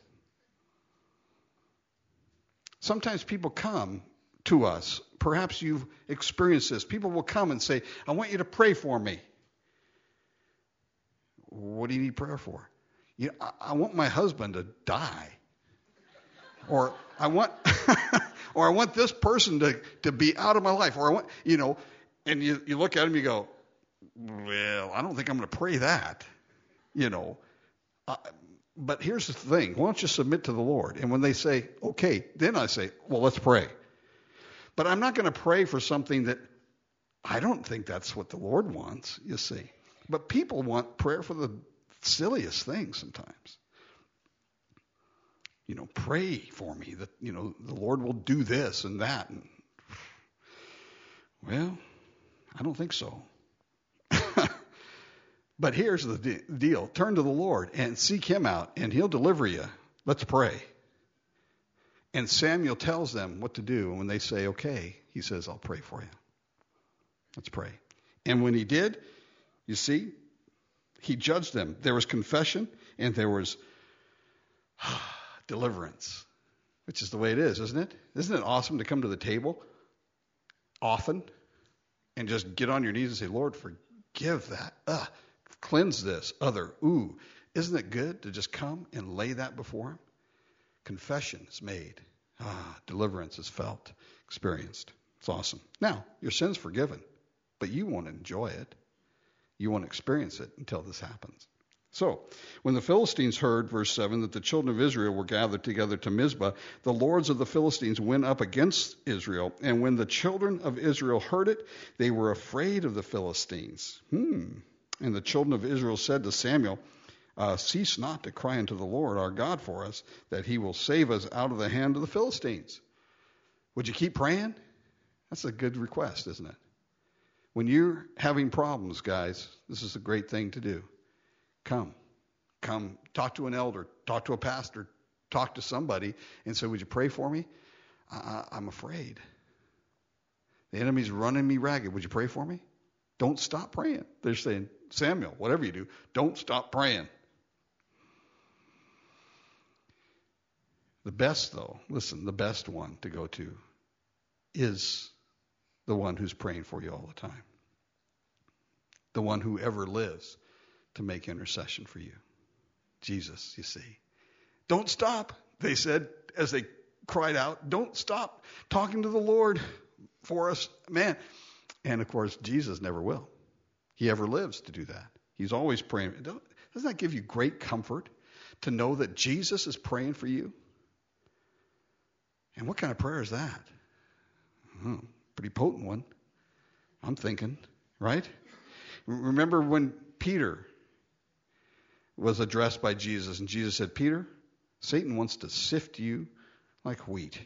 Sometimes people come to us. Perhaps you've experienced this. People will come and say, I want you to pray for me. What do you need prayer for? You know, I, I want my husband to die. Or I want or I want this person to, to be out of my life. Or I want, you know, and you, you look at him, you go, well, I don't think I'm going to pray that, you know. Uh, but here's the thing. Why don't you submit to the Lord? And when they say, okay, then I say, well, let's pray. But I'm not going to pray for something that I don't think that's what the Lord wants, you see. But people want prayer for the silliest things sometimes. You know, pray for me that, you know, the Lord will do this and that. And, well, I don't think so. But here's the de- deal. Turn to the Lord and seek him out, and he'll deliver you. Let's pray. And Samuel tells them what to do. And when they say, okay, he says, I'll pray for you. Let's pray. And when he did, you see, he judged them. There was confession and there was deliverance, which is the way it is, isn't it? Isn't it awesome to come to the table often and just get on your knees and say, Lord, forgive that. Uh, cleanse this other. Ooh, isn't it good to just come and lay that before him? Confession is made. Ah, deliverance is felt, experienced. It's awesome. Now, your sin's forgiven, but you won't enjoy it. You won't experience it until this happens. So, when the Philistines heard, verse seven, that the children of Israel were gathered together to Mizpah, the lords of the Philistines went up against Israel. And when the children of Israel heard it, they were afraid of the Philistines. Hmm. And the children of Israel said to Samuel, uh, cease not to cry unto the Lord our God for us, that he will save us out of the hand of the Philistines. Would you keep praying? That's a good request, isn't it? When you're having problems, guys, this is a great thing to do. Come. Come. Talk to an elder. Talk to a pastor. Talk to somebody and say, would you pray for me? I, I'm afraid. The enemy's running me ragged. Would you pray for me? Don't stop praying. They're saying, Samuel, whatever you do, don't stop praying. The best, though, listen, the best one to go to is the one who's praying for you all the time. The one who ever lives to make intercession for you. Jesus, you see. Don't stop, they said as they cried out. Don't stop talking to the Lord for us. Man. And, of course, Jesus never will. He ever lives to do that. He's always praying. Doesn't that give you great comfort to know that Jesus is praying for you? And what kind of prayer is that? Hmm, pretty potent one, I'm thinking, right? Remember when Peter was addressed by Jesus, and Jesus said, Peter, Satan wants to sift you like wheat.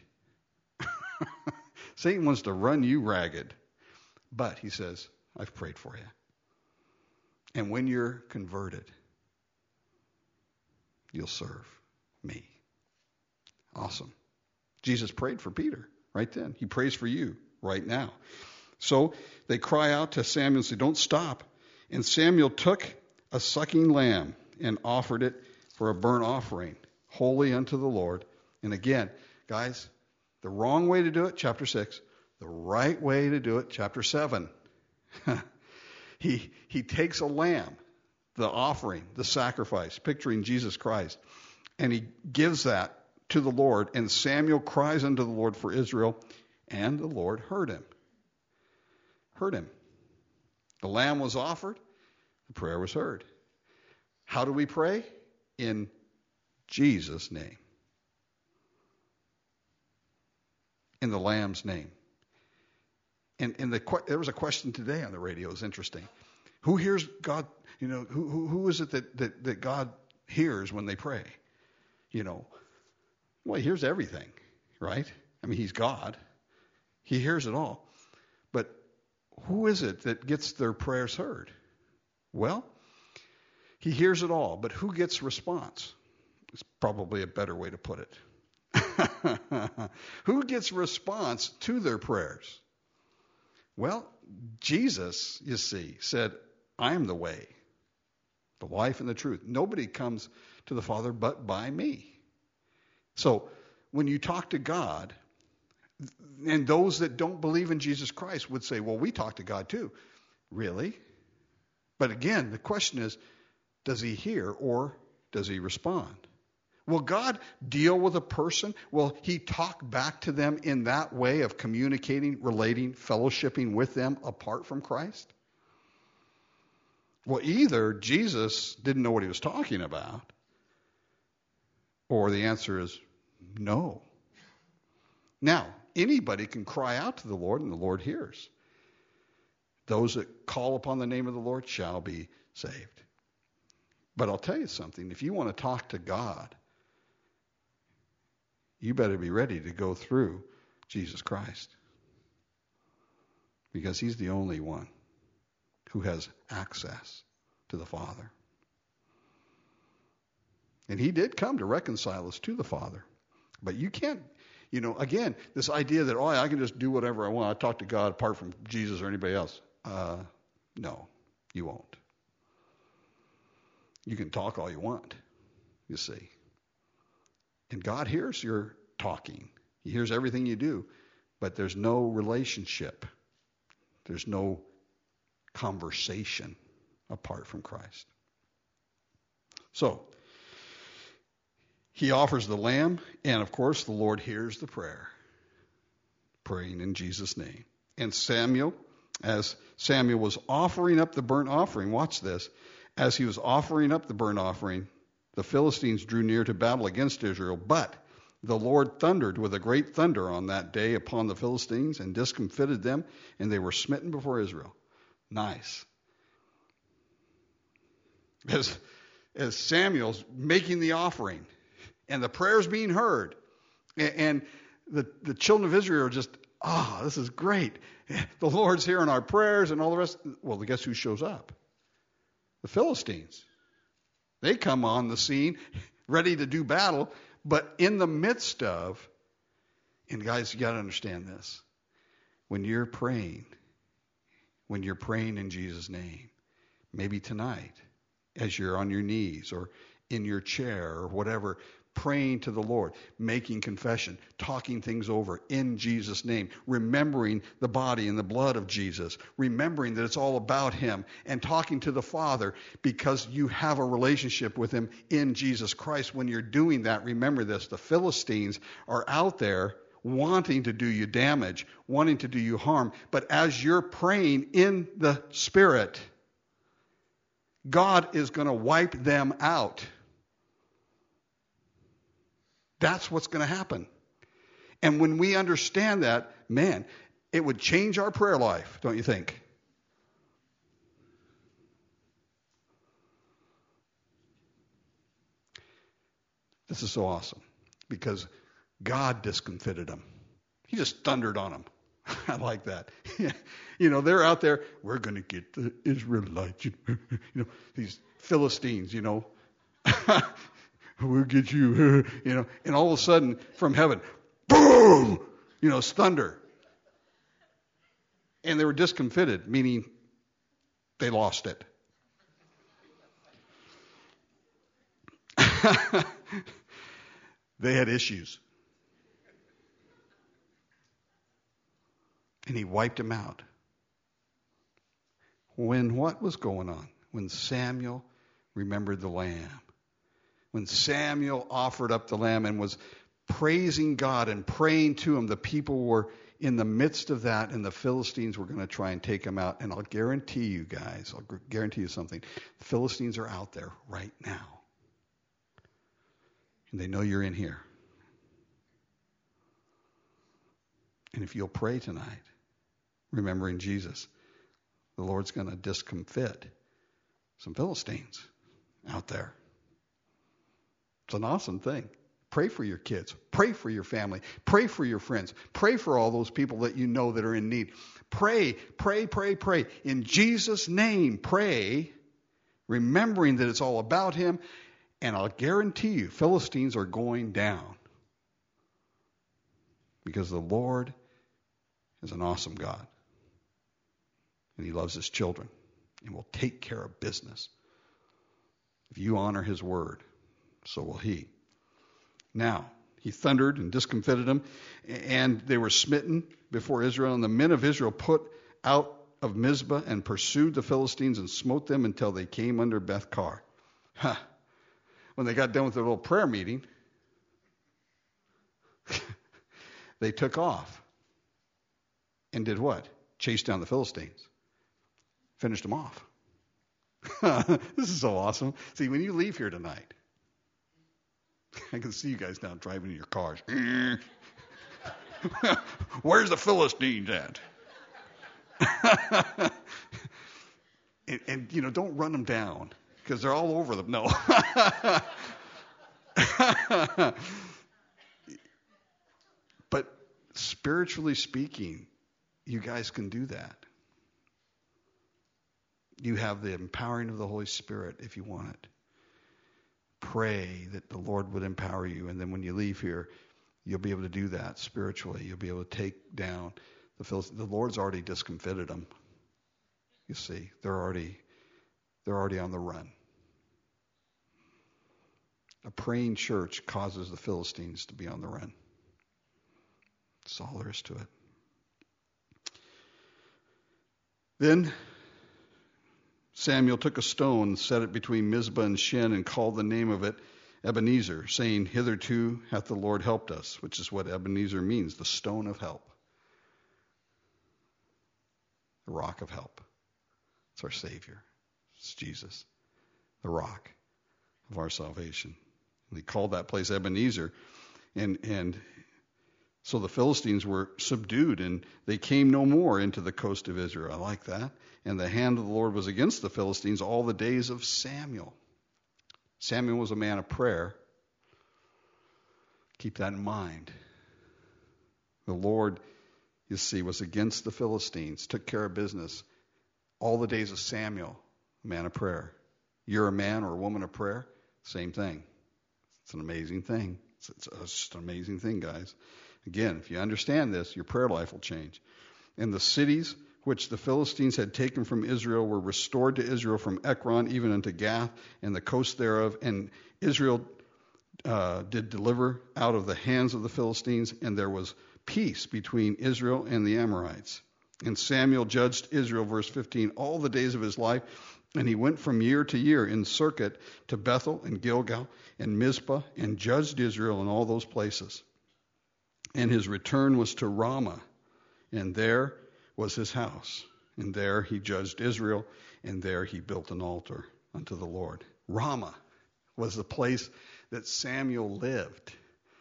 Satan wants to run you ragged. But, he says, I've prayed for you. And when you're converted, you'll serve me. Awesome. Jesus prayed for Peter right then. He prays for you right now. So they cry out to Samuel and say, don't stop. And Samuel took a sucking lamb and offered it for a burnt offering, holy unto the Lord. And again, guys, the wrong way to do it, chapter six. The right way to do it, chapter seven. he he takes a lamb, the offering, the sacrifice, picturing Jesus Christ, and he gives that to the Lord. And Samuel cries unto the Lord for Israel, and the Lord heard him. Heard him. The lamb was offered, the prayer was heard. How do we pray? In Jesus' name. In the Lamb's name. And, and the, there was a question today on the radio. It was interesting. Who hears God? You know, who who, who is it that, that, that God hears when they pray? You know, well, he hears everything, right? I mean, he's God. He hears it all. But who is it that gets their prayers heard? Well, he hears it all. But who gets response? It's probably a better way to put it. Who gets response to their prayers? Well, Jesus, you see, said, I am the way, the life, and the truth. Nobody comes to the Father but by me. So when you talk to God, and those that don't believe in Jesus Christ would say, well, we talk to God too. Really? But again, the question is, Does he hear or does he respond? Will God deal with a person? Will he talk back to them in that way of communicating, relating, fellowshipping with them apart from Christ? Well, either Jesus didn't know what he was talking about, or the answer is no. Now, anybody can cry out to the Lord, and the Lord hears. Those that call upon the name of the Lord shall be saved. But I'll tell you something. If you want to talk to God, you better be ready to go through Jesus Christ. Because he's the only one who has access to the Father. And he did come to reconcile us to the Father. But you can't, you know, again, this idea that, oh, I can just do whatever I want. I talk to God apart from Jesus or anybody else. Uh, no, you won't. You can talk all you want, you see. And God hears your talking. He hears everything you do. But there's no relationship. There's no conversation apart from Christ. So, he offers the lamb, and of course the Lord hears the prayer, praying in Jesus' name. And Samuel, as Samuel was offering up the burnt offering, watch this, as he was offering up the burnt offering, the Philistines drew near to battle against Israel, but the Lord thundered with a great thunder on that day upon the Philistines and discomfited them, and they were smitten before Israel. Nice. As, as Samuel's making the offering, and the prayer's being heard, and, and the, the children of Israel are just, ah, oh, this is great. The Lord's hearing our prayers and all the rest. Well, guess who shows up? The Philistines. They come on the scene, ready to do battle, but in the midst of, and guys, you got to understand this. When you're praying, when you're praying in Jesus' name, maybe tonight, as you're on your knees or in your chair or whatever, praying to the Lord, making confession, talking things over in Jesus' name, remembering the body and the blood of Jesus, remembering that it's all about him, and talking to the Father because you have a relationship with him in Jesus Christ. When you're doing that, remember this, the Philistines are out there wanting to do you damage, wanting to do you harm, but as you're praying in the Spirit, God is going to wipe them out. That's what's going to happen. And when we understand that, man, it would change our prayer life, don't you think? This is so awesome because God discomfited them. He just thundered on them. I like that. You know, they're out there, we're going to get the Israelites, you know, these Philistines, you know. We'll get you, you know. And all of a sudden, from heaven, boom, you know, it's thunder. And they were discomfited, meaning they lost it. They had issues. And he wiped them out. When what was going on? When Samuel remembered the lamb. When Samuel offered up the lamb and was praising God and praying to him, the people were in the midst of that, and the Philistines were going to try and take him out. And I'll guarantee you guys, I'll guarantee you something. The Philistines are out there right now. And they know you're in here. And if you'll pray tonight, remembering Jesus, the Lord's going to discomfit some Philistines out there. It's an awesome thing. Pray for your kids. Pray for your family. Pray for your friends. Pray for all those people that you know that are in need. Pray, pray, pray, pray. In Jesus' name, pray, remembering that it's all about him. And I'll guarantee you, Philistines are going down. Because the Lord is an awesome God. And he loves his children. And will take care of business. If you honor his word, so will he. Now, he thundered and discomfited them, and they were smitten before Israel. And the men of Israel put out of Mizpah and pursued the Philistines and smote them until they came under Beth-kar. Huh. When they got done with their little prayer meeting, they took off and did what? Chased down the Philistines. Finished them off. This is so awesome. See, when you leave here tonight, I can see you guys now driving in your cars. Where's the Philistines at? and, and, you know, don't run them down because they're all over them. No. But spiritually speaking, you guys can do that. You have the empowering of the Holy Spirit if you want it. Pray that the Lord would empower you, and then when you leave here, you'll be able to do that spiritually. You'll be able to take down the Philistines. The Lord's already discomfited them. You see, they're already they're already on the run. A praying church causes the Philistines to be on the run. That's all there is to it. Then Samuel took a stone, set it between Mizpah and Shin, and called the name of it Ebenezer, saying, "Hitherto hath the Lord helped us," which is what Ebenezer means, the stone of help. The rock of help. It's our Savior. It's Jesus, the rock of our salvation. And he called that place Ebenezer. And, and so the Philistines were subdued, and they came no more into the coast of Israel. I like that. And the hand of the Lord was against the Philistines all the days of Samuel. Samuel was a man of prayer. Keep that in mind. The Lord, you see, was against the Philistines, took care of business. All the days of Samuel, a man of prayer. You're a man or a woman of prayer, same thing. It's an amazing thing. It's, it's, it's just an amazing thing, guys. Again, if you understand this, your prayer life will change. And the cities which the Philistines had taken from Israel were restored to Israel from Ekron even unto Gath and the coast thereof. And Israel uh, did deliver out of the hands of the Philistines, and there was peace between Israel and the Amorites. And Samuel judged Israel, verse fifteen, all the days of his life. And he went from year to year in circuit to Bethel and Gilgal and Mizpah, and judged Israel in all those places. And his return was to Ramah, and there was his house. And there he judged Israel, and there he built an altar unto the Lord. Ramah was the place that Samuel lived.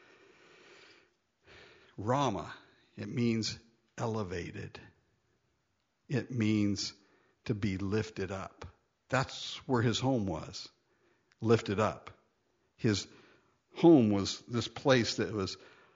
Ramah, it means elevated. It means to be lifted up. That's where his home was, lifted up. His home was this place that was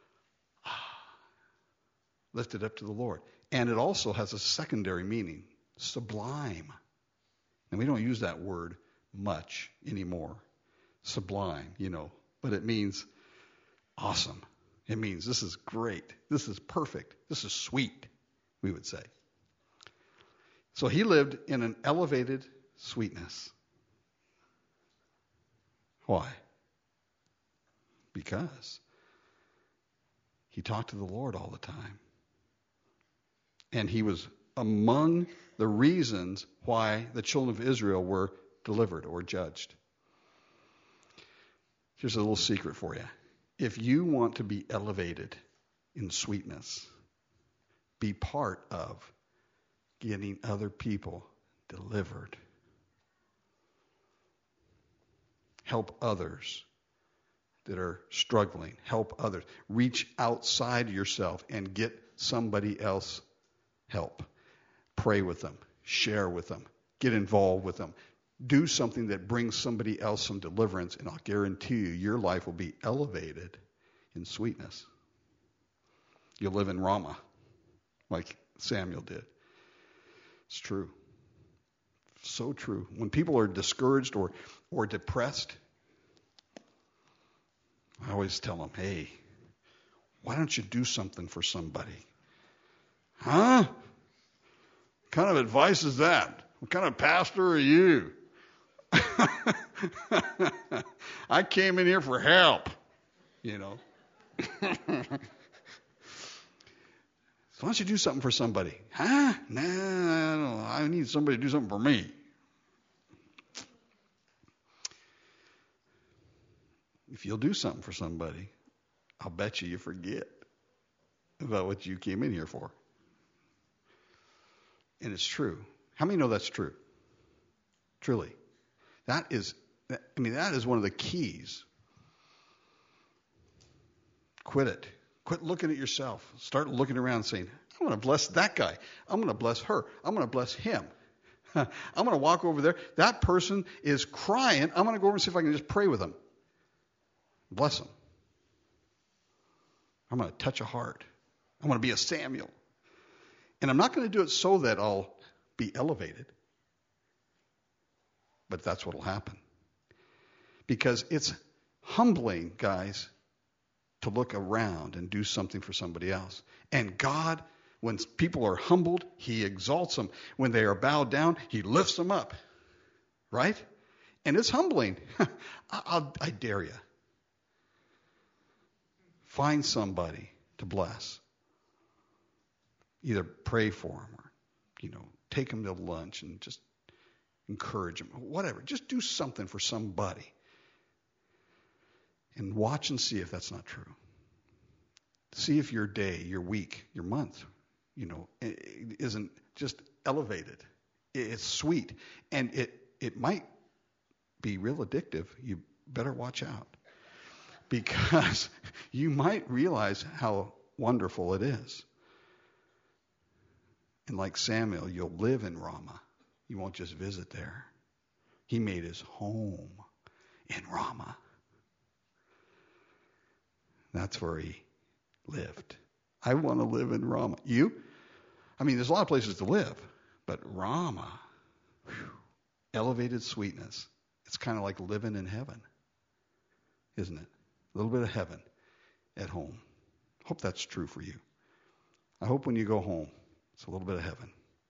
lifted up to the Lord. And it also has a secondary meaning, sublime. And we don't use that word much anymore. Sublime, you know, but it means awesome. It means this is great. This is perfect. This is sweet, we would say. So he lived in an elevated sweetness. Why? Because he talked to the Lord all the time. And he was among the reasons why the children of Israel were delivered or judged. Here's a little secret for you. If you want to be elevated in sweetness, be part of getting other people delivered. Help others that are struggling. Help others. Reach outside yourself and get somebody else help. Pray with them. Share with them. Get involved with them. Do something that brings somebody else some deliverance, and I'll guarantee you your life will be elevated in sweetness. You'll live in Ramah like Samuel did. It's true. So true. When people are discouraged or, or depressed, I always tell them, hey, why don't you do something for somebody? Huh? What kind of advice is that? What kind of pastor are you? I came in here for help, you know. So why don't you do something for somebody? Huh? Nah, I don't know. I need somebody to do something for me. if you'll do something for somebody, I'll bet you you forget about what you came in here for. And it's true. How many know that's true? Truly. That is, I mean, that is one of the keys. Quit it. Quit looking at yourself. Start looking around and saying, I'm going to bless that guy. I'm going to bless her. I'm going to bless him. I'm going to walk over there. That person is crying. I'm going to go over and see if I can just pray with them. Bless them. I'm going to touch a heart. I'm going to be a Samuel. And I'm not going to do it so that I'll be elevated. But that's what will happen. Because it's humbling, guys, to look around and do something for somebody else. And God, when people are humbled, He exalts them. When they are bowed down, He lifts them up. Right? And it's humbling. I'll, I dare you. Find somebody to bless. Either pray for them or, you know, take them to lunch and just encourage them. Whatever. Just do something for somebody. And watch and see if that's not true. See if your day, your week, your month, you know, isn't just elevated. It's sweet. And it, it might be real addictive. You better watch out. Because you might realize how wonderful it is. And like Samuel, you'll live in Ramah. You won't just visit there. He made his home in Ramah. That's where he lived. I want to live in Ramah. You? I mean, there's a lot of places to live, but Ramah, whew, elevated sweetness. It's kind of like living in heaven, isn't it? A little bit of heaven at home. Hope that's true for you. I hope when you go home, it's a little bit of heaven.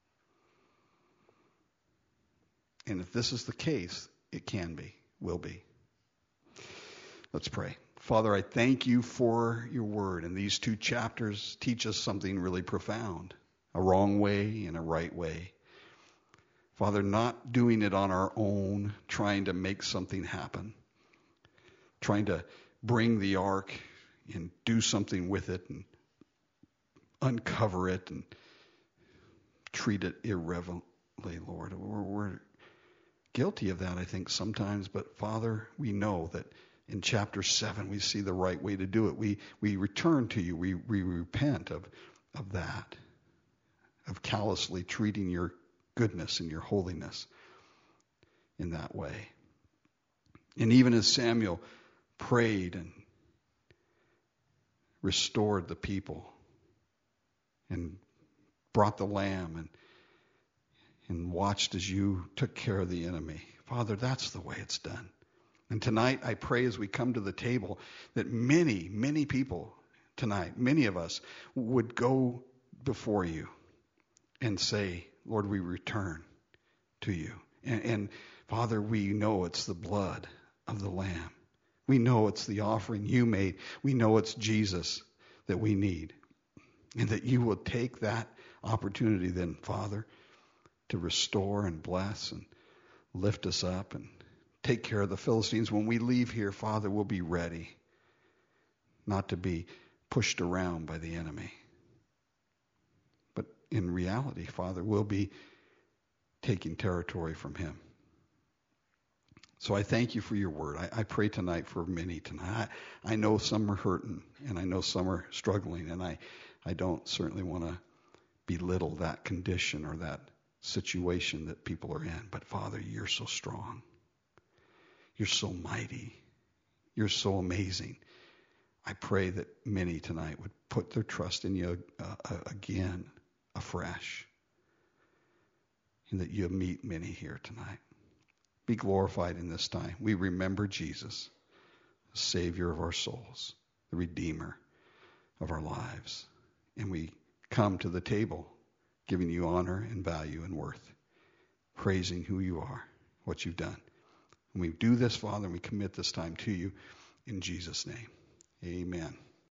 And if this is the case, it can be, will be. Let's pray. Father, I thank you for your word. And these two chapters teach us something really profound. A wrong way and a right way. Father, not doing it on our own, trying to make something happen. Trying to bring the ark and do something with it and uncover it and treat it irreverently, Lord. We're, we're guilty of that, I think, sometimes. But, Father, we know that in chapter seven we see the right way to do it. We we return to you. We, we repent of, of that, of callously treating your goodness and your holiness in that way. And even as Samuel prayed and restored the people and brought the lamb and and watched as you took care of the enemy. Father, that's the way it's done. And tonight I pray as we come to the table that many, many people tonight, many of us would go before you and say, Lord, we return to you. And, and Father, we know it's the blood of the Lamb. We know it's the offering you made. We know it's Jesus that we need. And that you will take that opportunity then, Father, to restore and bless and lift us up and take care of the Philistines. When we leave here, Father, we'll be ready not to be pushed around by the enemy. But in reality, Father, we'll be taking territory from him. So I thank you for your word. I, I pray tonight for many tonight. I, I know some are hurting, and I know some are struggling, and I, I don't certainly want to belittle that condition or that situation that people are in. But Father, you're so strong. You're so mighty. You're so amazing. I pray that many tonight would put their trust in you uh, again, afresh, and that you meet many here tonight. Be glorified in this time. We remember Jesus, the Savior of our souls, the Redeemer of our lives. And we come to the table giving you honor and value and worth, praising who you are, what you've done. And we do this, Father, and we commit this time to you in Jesus' name. Amen.